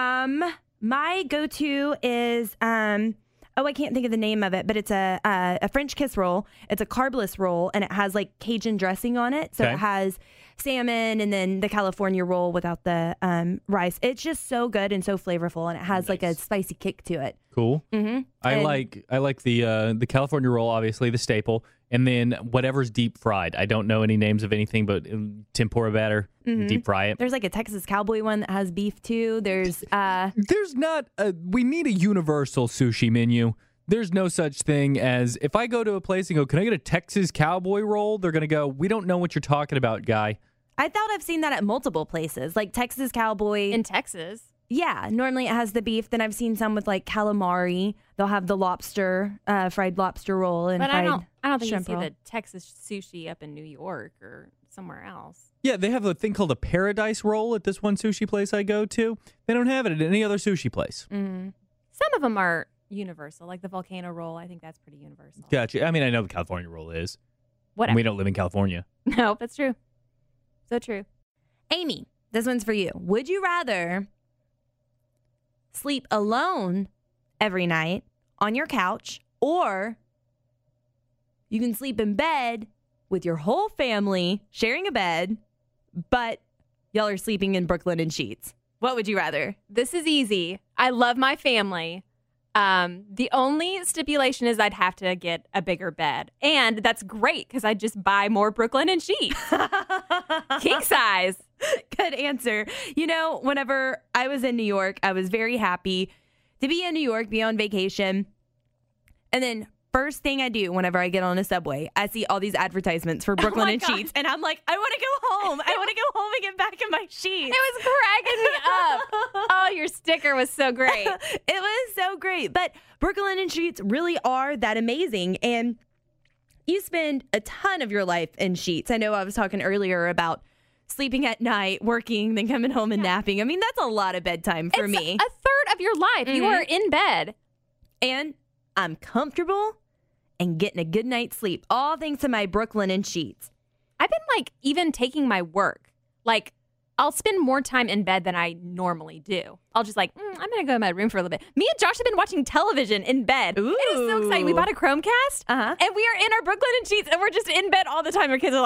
My go-to is I can't think of the name of it, but it's a French kiss roll. It's a carbless roll, and it has like Cajun dressing on it. So it has salmon and then the California roll without the rice. It's just so good and so flavorful, and it has like a spicy kick to it. Cool. Mm-hmm. I like the California roll, obviously the staple, and then whatever's deep fried. I don't know any names of anything, but tempura batter, deep fry it. There's like a Texas Cowboy one that has beef too. There's not. We need a universal sushi menu. There's no such thing as if I go to a place and go, "Can I get a Texas Cowboy roll?" They're gonna go, "We don't know what you're talking about, guy." I thought I've seen that at multiple places, like Texas Cowboy In Texas. Yeah, normally it has the beef. Then I've seen some with like calamari. They'll have the lobster, fried lobster roll, and But fried I don't think you shrimp see roll. the Texas sushi up in New York or somewhere else. Yeah, they have a thing called a paradise roll at this one sushi place I go to. They don't have it at any other sushi place. Some of them are universal, like the volcano roll. I think that's pretty universal. Gotcha. I mean, I know the California roll is. Whatever. We don't live in California. No, that's true. So true. Amy, this one's for you. Would you rather sleep alone every night on your couch, or you can sleep in bed with your whole family sharing a bed, but y'all are sleeping in Brooklyn sheets? What would you rather? This is easy. I love my family. The only stipulation is I'd have to get a bigger bed. And that's great because I'd just buy more Brooklyn sheets. King size. Good answer. You know, whenever I was in New York, I was very happy to be in New York, be on vacation. And then first thing I do whenever I get on a subway, I see all these advertisements for Brooklyn and sheets. And I'm like, I want to go home. I want to go home and get back in my sheets. It was cracking me up. Oh, your sticker was so great. It was so great. But Brooklyn and sheets really are that amazing. And you spend a ton of your life in sheets. I know I was talking earlier about sleeping at night, working, then coming home and napping. I mean, that's a lot of bedtime for me. A third of your life. You are in bed. And I'm comfortable and getting a good night's sleep, all thanks to my Brooklyn and sheets. I've been even taking my work. I'll spend more time in bed than I normally do. I'll just I'm going to go in my room for a little bit. Me and Josh have been watching television in bed. Ooh. It is so exciting. We bought a Chromecast, and we are in our Brooklyn and sheets, and we're just in bed all the time. Our kids are like,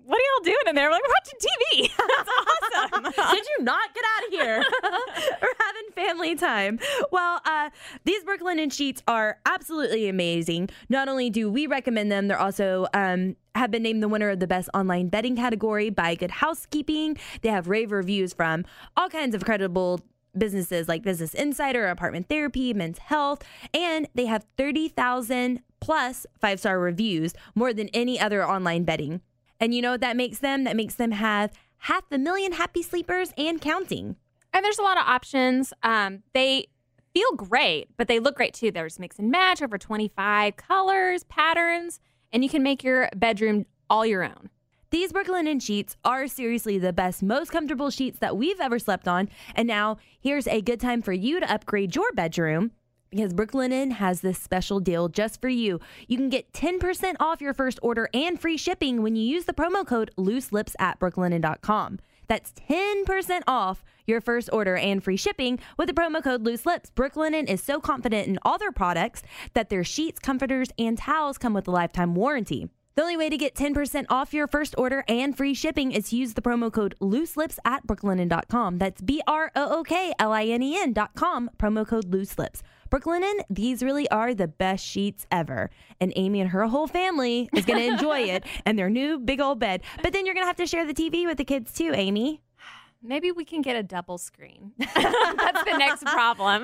what are y'all doing in there? We're like, we're watching TV. That's awesome. Did you not get out of here? We're having family time. Well, these Brooklinen sheets are absolutely amazing. Not only do we recommend them, they're also have been named the winner of the best online bedding category by Good Housekeeping. They have rave reviews from all kinds of credible businesses like Business Insider, Apartment Therapy, Men's Health, and they have 30,000 plus 5-star reviews, more than any other online bedding. And you know what that makes them? That makes them have 500,000 happy sleepers and counting. And there's a lot of options. They feel great, but they look great too. There's mix and match, over 25 colors, patterns, and you can make your bedroom all your own. These Brooklinen sheets are seriously the best, most comfortable sheets that we've ever slept on. And now here's a good time for you to upgrade your bedroom, because Brooklinen has this special deal just for you. You can get 10% off your first order and free shipping when you use the promo code LooseLips at brooklinen.com. That's 10% off your first order and free shipping with the promo code LooseLips. Brooklinen is so confident in all their products that their sheets, comforters, and towels come with a lifetime warranty. The only way to get 10% off your first order and free shipping is to use the promo code LooseLips at brooklinen.com. That's BROOKLINEN.com, promo code LooseLips. Brooklinen, these really are the best sheets ever. And Amy and her whole family is going to enjoy it and their new big old bed. But then you're going to have to share the TV with the kids too, Amy. Maybe we can get a double screen. That's the next problem.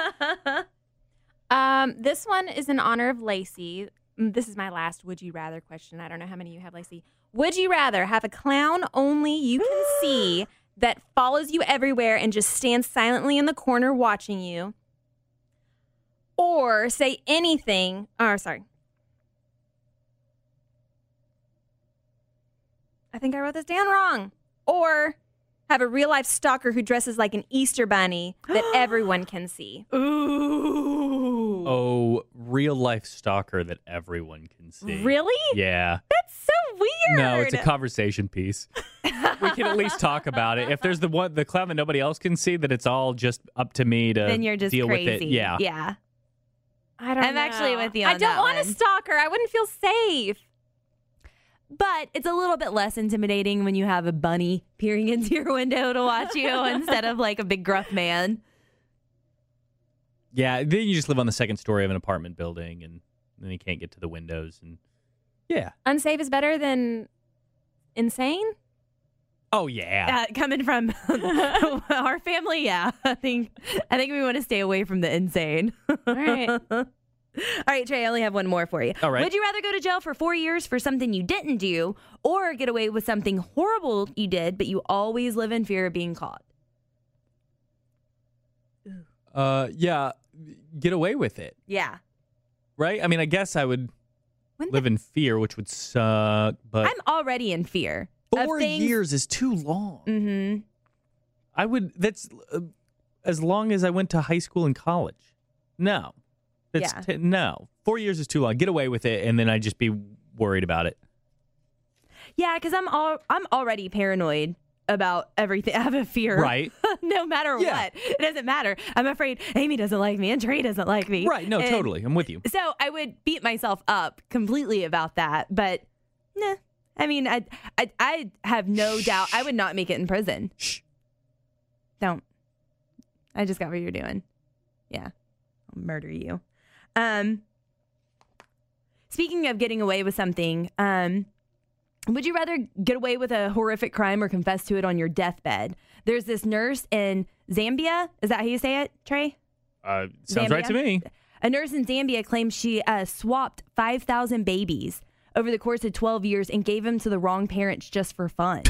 This one is in honor of Lacey. This is my last would you rather question. I don't know how many you have, Lacey. Would you rather have a clown only you can see that follows you everywhere and just stands silently in the corner watching you, or say anything? Oh, sorry. I think I wrote this down wrong. Or have a real life stalker who dresses like an Easter bunny that everyone can see. Ooh. Oh, real life stalker that everyone can see. Really? Yeah. That's so weird. No, it's a conversation piece. We can at least talk about it. If there's the clown that nobody else can see, that it's all just up to me to Then you're just deal crazy. with it. Yeah. Yeah. I don't I'm know. actually with you on I don't that want a one. stalker. I wouldn't feel safe. But it's a little bit less intimidating when you have a bunny peering into your window to watch you instead of like a big gruff man. Yeah, then you just live on the second story of an apartment building, and then you can't get to the windows. And yeah. Unsafe is better than insane? Oh, yeah. Coming from our family, yeah. I think we want to stay away from the insane. All right. All right, Trey, I only have one more for you. All right. Would you rather go to jail for 4 years for something you didn't do, or get away with something horrible you did, but you always live in fear of being caught? Yeah, get away with it, Yeah. right? I mean, I guess I would live in fear, which would suck, but I'm already in fear. of 4 things- years is too long. Mm-hmm. I would, that's as long as I went to high school and college. No. That's Yeah. no. 4 years is too long. Get away with it, and then I'd just be worried about it. Yeah, because I'm already paranoid about everything. I have a fear. Right. No matter Yeah. what. It doesn't matter. I'm afraid Amy doesn't like me and Trey doesn't like me. Right. No, And totally. I'm with you. So I would beat myself up completely about that. But nah. I mean, I have no doubt I would not make it in prison. Shh. Don't. I just got what you're doing. Yeah. I'll murder you. Speaking of getting away with something, would you rather get away with a horrific crime or confess to it on your deathbed? There's this nurse in Zambia. Is that how you say it, Trey? Sounds right to Zambia? me. A nurse in Zambia claims she swapped 5,000 babies over the course of 12 years and gave them to the wrong parents just for fun.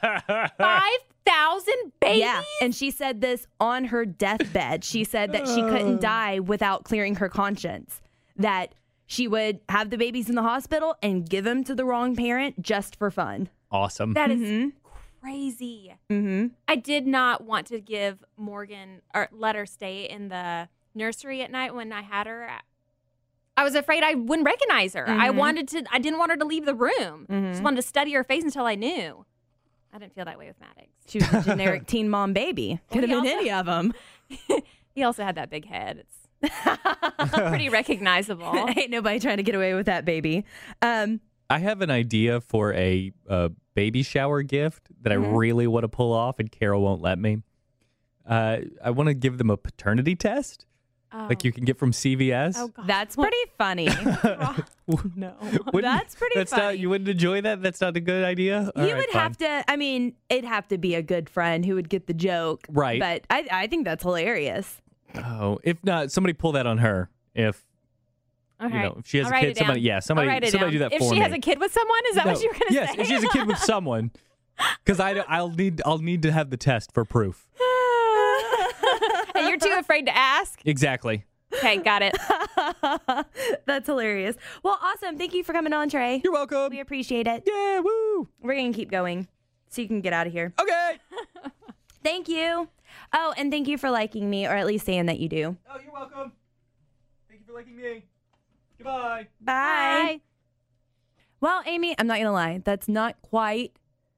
5,000 babies? Yeah, and she said this on her deathbed. She said that she couldn't die without clearing her conscience, that she would have the babies in the hospital and give them to the wrong parent just for fun. Awesome. That is crazy. Mm-hmm. I did not want to give Morgan or let her stay in the nursery at night when I had her. I was afraid I wouldn't recognize her. I didn't want her to leave the room. Just wanted to study her face until I knew. I didn't feel that way with Maddox. She was a generic teen mom baby. Could have been any of them. He also had that big head. It's pretty recognizable. Ain't nobody trying to get away with that baby. I I have an idea for a baby shower gift that I really want to pull off, and Carol won't let me. I want to give them a paternity test, like you can get from CVS. Oh, God. That's pretty funny. No. That's pretty funny. Not, you wouldn't enjoy that? That's not a good idea? All You right, would fine. have to, I mean, it'd have to be a good friend who would get the joke. Right. But I think that's hilarious. Oh, if not, somebody pull that on her. If Okay. you know, if she has I'll a write kid, it down. somebody, I'll write it somebody do down. that for me. If she has a kid with someone, is that what you were going to yes, say? if she has a kid with someone, because I'll need to have the test for proof. And you're too afraid to ask? Exactly. Okay, got it. That's hilarious. Well, awesome. Thank you for coming on, Trey. You're welcome. We appreciate it. Yeah, woo. We're going to keep going so you can get out of here. Okay. Thank you. Oh, and thank you for liking me, or at least saying that you do. Oh, you're welcome. Thank you for liking me. Goodbye. Bye. Well, Amy, I'm not going to lie. That's not quite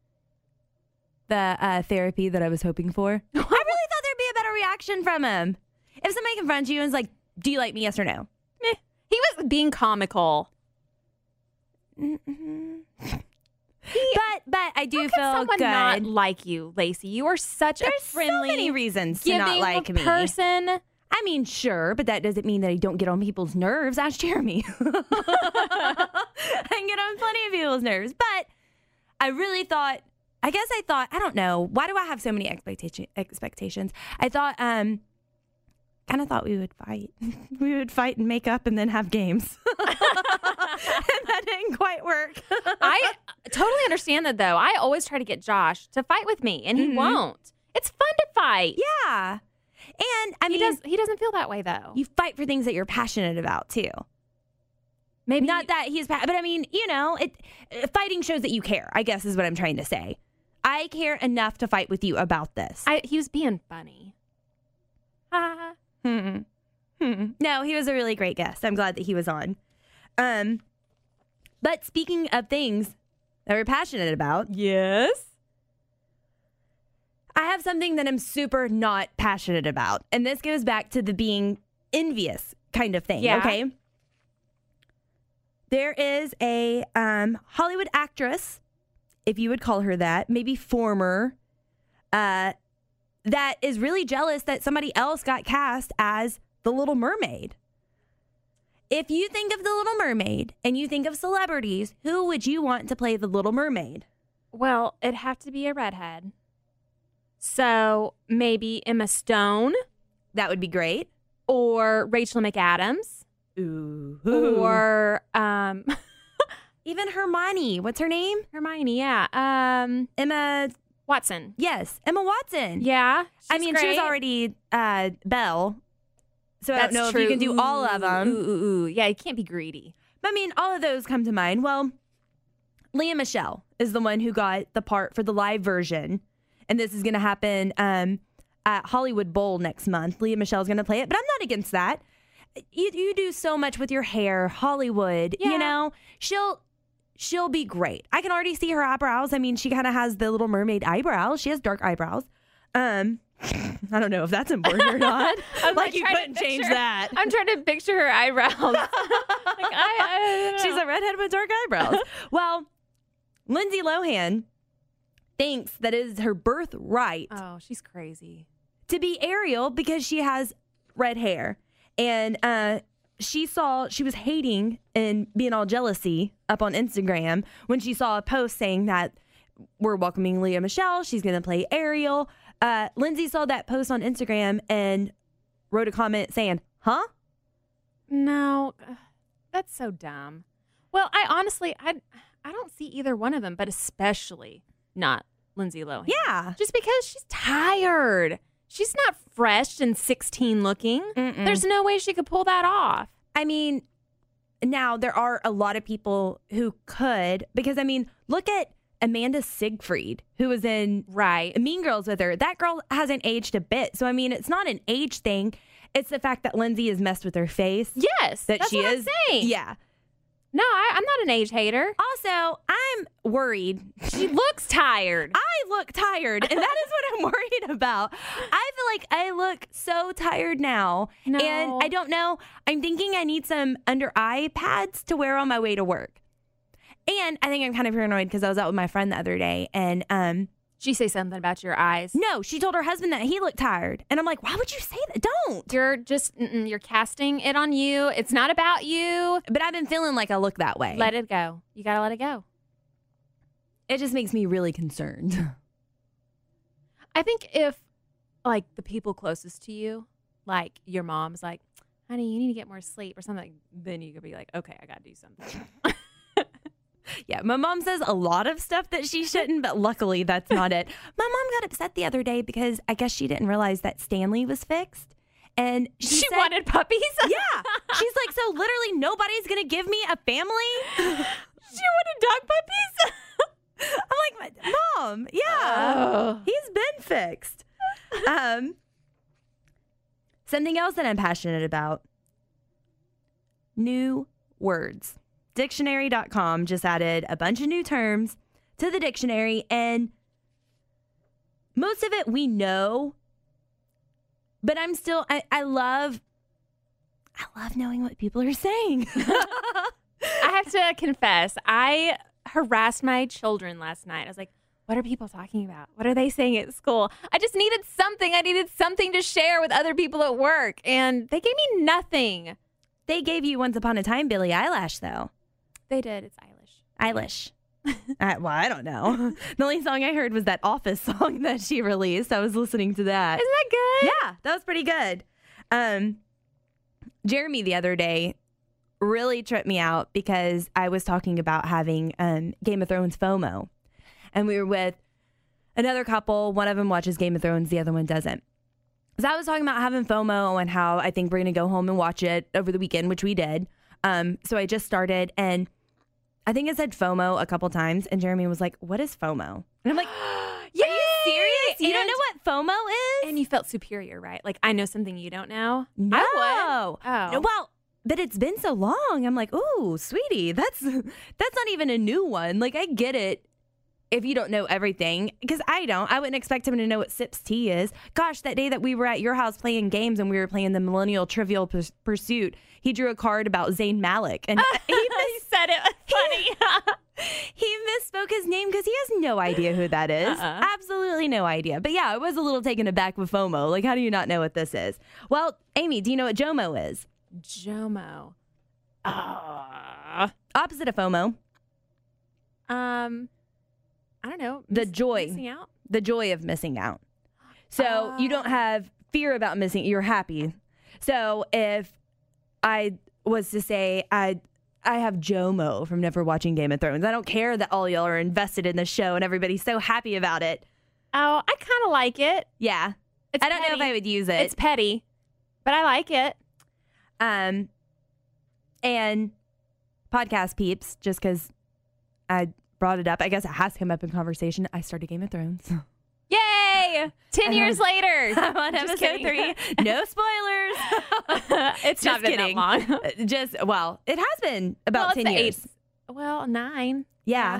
the therapy that I was hoping for. I really thought there'd be a better reaction from him. If somebody confronts you and is like, do you like me, yes or no? He was being comical. But I do How could feel someone good. not like you, Lacey? You are such There's a friendly, so many reasons to not giving like me. person. I mean, sure, but that doesn't mean that I don't get on people's nerves. Ask Jeremy. I can get on plenty of people's nerves. But I really thought, I don't know. Why do I have so many expectations? I thought, kind of thought we would fight. We would fight and make up and then have games. And that didn't quite work. I totally understand that, though. I always try to get Josh to fight with me, and he won't. It's fun to fight. Yeah. And I mean, He doesn't feel that way, though. you fight for things that you're passionate about too. Maybe Not that he's, but I mean, you know, fighting shows that you care, I guess is what I'm trying to say. I care enough to fight with you about this. he was being funny. Ha. No, he was a really great guest. I'm glad that he was on. But speaking of things that we're passionate about, Yes. I have something that I'm super not passionate about. And this goes back to the being envious kind of thing, Yeah. okay? There is a Hollywood actress, if you would call her that, maybe former, that is really jealous that somebody else got cast as the Little Mermaid. If you think of the Little Mermaid and you think of celebrities, who would you want to play the Little Mermaid? Well, it'd have to be a redhead. So maybe Emma Stone That would be great. or Rachel McAdams Ooh. or Even Hermione. What's her name? Hermione. Yeah. Emma. Watson. Yes, Emma Watson. Yeah. I mean, she was already Belle. So I don't know if you can do all of them. Ooh. Yeah, you can't be greedy. But I mean, all of those come to mind. Well, Lea Michele is the one who got the part for the live version. And this is going to happen at Hollywood Bowl next month. Lea Michele's going to play it, but I'm not against that. You do so much with your hair, Hollywood. Yeah. You know, she'll be great. I can already see her eyebrows. I mean, she kind of has the Little Mermaid eyebrows. She has dark eyebrows. I don't know if that's important or not. Like you couldn't change that. I'm trying to picture her eyebrows. I don't know. She's a redhead with dark eyebrows. Well, Lindsay Lohan thinks that it is her birthright Oh, she's crazy. to be Ariel because she has red hair. And she was hating and being all jealousy up on Instagram when she saw a post saying that we're welcoming Lea Michele. She's going to play Ariel. Lindsay saw that post on Instagram and wrote a comment saying, huh? No, that's so dumb. Well, I honestly don't see either one of them, but especially not Lindsay Lohan. Yeah. Just because she's tired. She's not fresh and 16 looking. There's no way she could pull that off. I mean, now there are a lot of people who could, because I mean, look at Amanda Siegfried, who was in Right. Mean Girls with her. That girl hasn't aged a bit. So I mean, it's not an age thing. It's the fact that Lindsay has messed with her face. Yes, That that's she what is. I'm saying. Yeah. No, I'm not an age hater. Also, I'm worried. She looks tired. I look tired, and that is what I'm worried about. I feel like I look so tired now. No. And I don't know. I'm thinking I need some under eye pads to wear on my way to work. And I think I'm kind of paranoid because I was out with my friend the other day, and She say something about your eyes. no, she told her husband that he looked tired, and I'm like, why would you say that? Don't. You're just, you're casting it on you. It's not about you. But I've been feeling like I look that way. Let it go. You got to let it go. It just makes me really concerned. I think if, like, the people closest to you, like your mom's like, honey, you need to get more sleep or something, then you could be like, okay, I got to do something. Yeah, my mom says a lot of stuff that she shouldn't, but luckily that's not it. My mom got upset the other day because I guess she didn't realize that Stanley was fixed. And she said, wanted puppies? yeah. She's like, so literally nobody's going to give me a family? She wanted dog puppies? I'm like, Mom, yeah, Oh. he's been fixed. Something else that I'm passionate about. New words. Dictionary.com just added a bunch of new terms to the dictionary, and most of it we know, but I'm still, I love knowing what people are saying. I have to confess, I harassed my children last night. I was like, what are people talking about? What are they saying at school? I just needed something. I needed something to share with other people at work, and they gave me nothing. They gave you Once Upon a Time Billie Eilish, though. They did. It's Eilish. Well, I don't know. The only song I heard was that Office song that she released. I was listening to that. Isn't that good? Yeah, that was pretty good. Jeremy the other day really tripped me out because I was talking about having Game of Thrones FOMO. And we were with another couple. One of them watches Game of Thrones. The other one doesn't. So I was talking about having FOMO and how I think we're going to go home and watch it over the weekend, which we did. So I just started, and I think I said FOMO a couple times, and Jeremy was like, what is FOMO? And I'm like, are you serious? You don't know what FOMO is? And you felt superior, right? Like, I know something you don't know. No. I would. Oh. No, well, but it's been so long. I'm like, ooh, sweetie, that's not even a new one. Like, I get it if you don't know everything, because I don't. I wouldn't expect him to know what Sips Tea is. Gosh, that day that we were at your house playing games and we were playing the Millennial Trivial Pursuit, he drew a card about Zayn Malik. And he said it funny. He misspoke his name because he has no idea who that is. Absolutely no idea. But yeah, I was a little taken aback with FOMO. Like, how do you not know what this is? Well, Amy, do you know what JOMO is? JOMO. Opposite of FOMO. I don't know. The joy. Missing out? The joy of missing out. So you don't have fear about missing. You're happy. So if I was to say I have JOMO from never watching Game of Thrones, I don't care that all y'all are invested in the show and everybody's so happy about it. Oh, I kind of like it. Yeah. It's I don't know if petty. I would use it. It's petty, but I like it. And podcast peeps, just because I brought it up. I guess it has come up in conversation. I started Game of Thrones. Yay! 10 years later. I'm on Just episode kidding. 3. No spoilers. It's not been kidding. that long. It has been about 10 years. Well, 9. Yeah.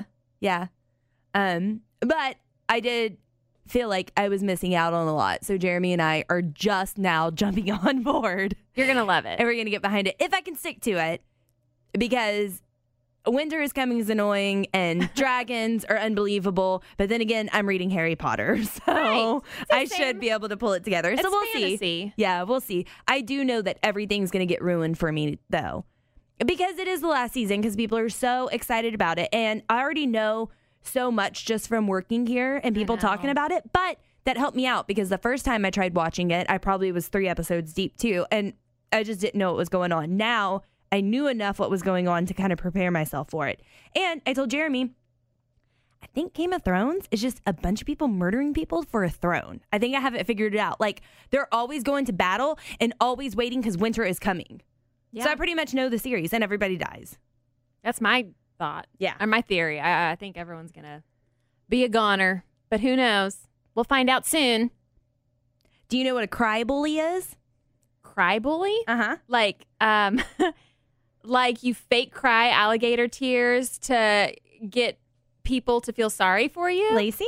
But I did feel like I was missing out on a lot. So Jeremy and I are just now jumping on board. You're going to love it. And we're going to get behind it if I can stick to it, because winter is coming is annoying and dragons are unbelievable. But then again, I'm reading Harry Potter, so Right. I Same. should be able to pull it together. So It's we'll fantasy. see. Yeah, we'll see. I do know that everything's going to get ruined for me, though, because it is the last season, because people are so excited about it. And I already know so much just from working here and people talking about it. But that helped me out, because the first time I tried watching it, I probably was 3 episodes deep too. And I just didn't know what was going on. Now I knew enough what was going on to kind of prepare myself for it. And I told Jeremy, I think Game of Thrones is just a bunch of people murdering people for a throne. I think I have it figured out. Like, they're always going to battle and always waiting because winter is coming. Yeah. So I pretty much know the series, and everybody dies. That's my thought. Yeah. Or my theory. I think everyone's going to be a goner, but who knows? We'll find out soon. Do you know what a cry bully is? Cry bully? Uh-huh. Like, like you fake cry alligator tears to get people to feel sorry for you? Lacey?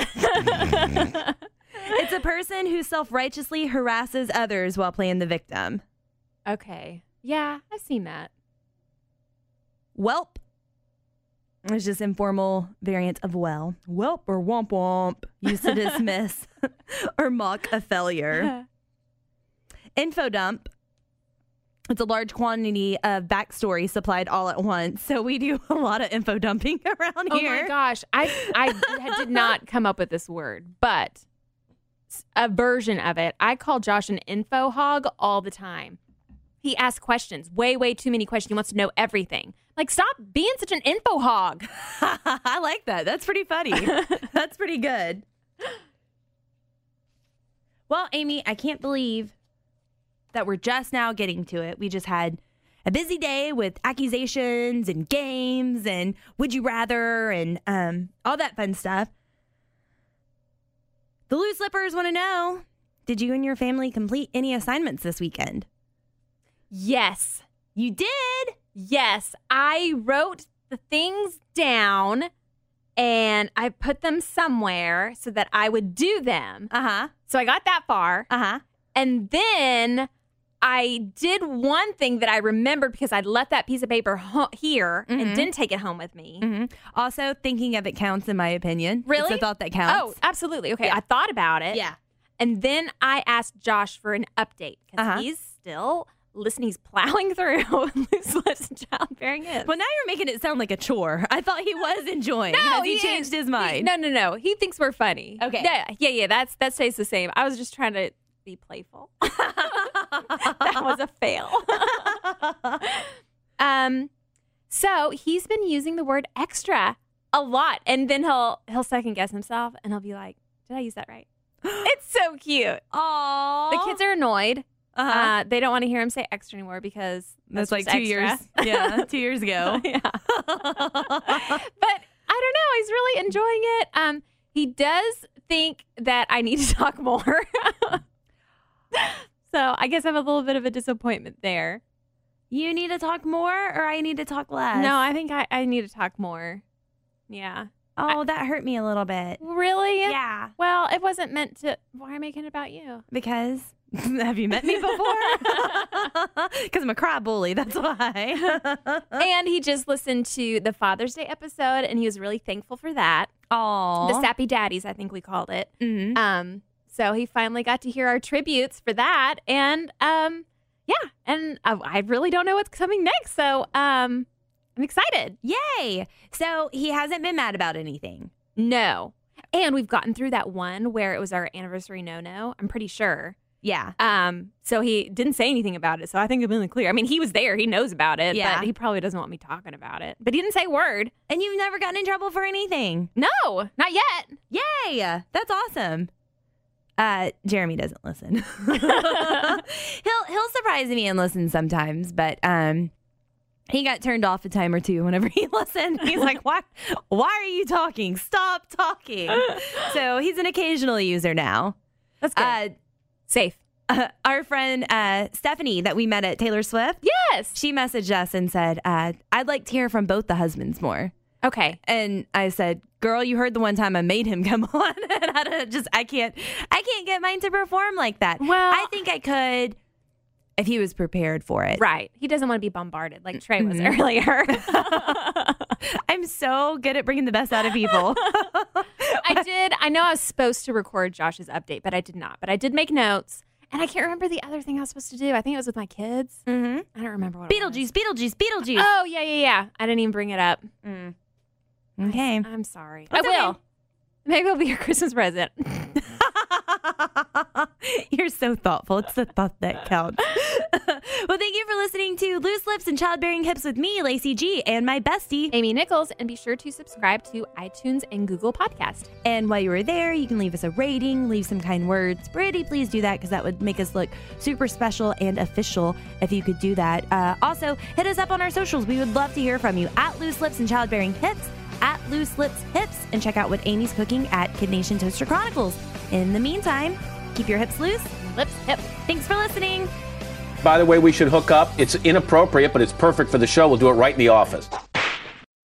It's a person who self-righteously harasses others while playing the victim. Okay. Yeah, I've seen that. Welp. It's just informal variant of well. Welp or womp womp. Used to dismiss or mock a failure. Info dump. It's a large quantity of backstory supplied all at once. So we do a lot of info dumping around here. Oh my gosh. I did not come up with this word, but a version of it. I call Josh an info hog all the time. He asks questions, way, way too many questions. He wants to know everything. Like, stop being such an info hog. I like that. That's pretty funny. That's pretty good. Well, Amy, I can't believe that we're just now getting to it. We just had a busy day with accusations and games and would you rather and all that fun stuff. The Loose Slippers want to know, did you and your family complete any assignments this weekend? Yes. You did? Yes. I wrote the things down and I put them somewhere so that I would do them. Uh-huh. So I got that far. Uh-huh. And then I did one thing that I remembered because I left that piece of paper here and didn't take it home with me. Mm-hmm. Also, thinking of it counts, in my opinion. Really? It's a thought that counts. Oh, absolutely. Okay. Yeah. I thought about it. Yeah. And then I asked Josh for an update because he's still listening. He's plowing through Loose Lips and Childbearing Hips. Well, now you're making it sound like a chore. I thought he was enjoing. No, Has he changed his mind? No. He thinks we're funny. Okay. Yeah. That stays the same. I was just trying to be playful. That was a fail. So he's been using the word extra a lot, and then he'll second guess himself, and he'll be like, "Did I use that right?" It's so cute. Aww. The kids are annoyed. Uh-huh. They don't want to hear him say extra anymore because That's like just 2 years. extra. Yeah, 2 years ago. Yeah. But I don't know. He's really enjoying it. He does think that I need to talk more. So I guess I have a little bit of a disappointment there. You need to talk more, or I need to talk less? No, I think I need to talk more. Yeah. Oh, that hurt me a little bit. Really? Yeah. Well, it wasn't meant to. Why am I making it about you? Because have you met me before? Because I'm a cry bully. That's why. And he just listened to the Father's Day episode, and he was really thankful for that. Aww. The Sappy Daddies, I think we called it. Mm-hmm. So he finally got to hear our tributes for that, and yeah, and I really don't know what's coming next. So I'm excited. Yay! So he hasn't been mad about anything. No, and we've gotten through that one where it was our anniversary no. I'm pretty sure. Yeah. So he didn't say anything about it. So I think it's really clear. I mean, he was there. He knows about it. Yeah. But he probably doesn't want me talking about it. But he didn't say a word. And you've never gotten in trouble for anything. No, not yet. Yay! That's awesome. Jeremy doesn't listen. He'll surprise me and listen sometimes, but he got turned off a time or two whenever he listened. He's like, why are you talking? Stop talking. So he's an occasional user now. That's good. Safe. Our friend Stephanie that we met at Taylor Swift. Yes. She messaged us and said, I'd like to hear from both the husbands more. Okay. And I said, girl, you heard the one time I made him come on. And I can't get mine to perform like that. Well, I think I could if he was prepared for it. Right. He doesn't want to be bombarded like Trey was earlier. I'm so good at bringing the best out of people. I know I was supposed to record Josh's update, but I did not. But I did make notes. And I can't remember the other thing I was supposed to do. I think it was with my kids. Mm-hmm. I don't remember what Beetlejuice. Oh, yeah. I didn't even bring it up. Okay. I'm sorry. That's I will. okay. Maybe it'll be your Christmas present. You're so thoughtful. It's the thought that counts. Well, thank you for listening to Loose Lips and Childbearing Hips with me, Lacey G, and my bestie, Amy Nichols. And be sure to subscribe to iTunes and Google Podcast. And while you were there, you can leave us a rating, leave some kind words. Pretty please do that because that would make us look super special and official if you could do that. Also, hit us up on our socials. We would love to hear from you at Loose Lips and Childbearing Hips, at Loose Lips Hips, and check out what Amy's cooking at Kid Nation Toaster Chronicles. In the meantime, keep your hips loose. Lips, hip. Thanks for listening. By the way, we should hook up. It's inappropriate, but it's perfect for the show. We'll do it right in the office.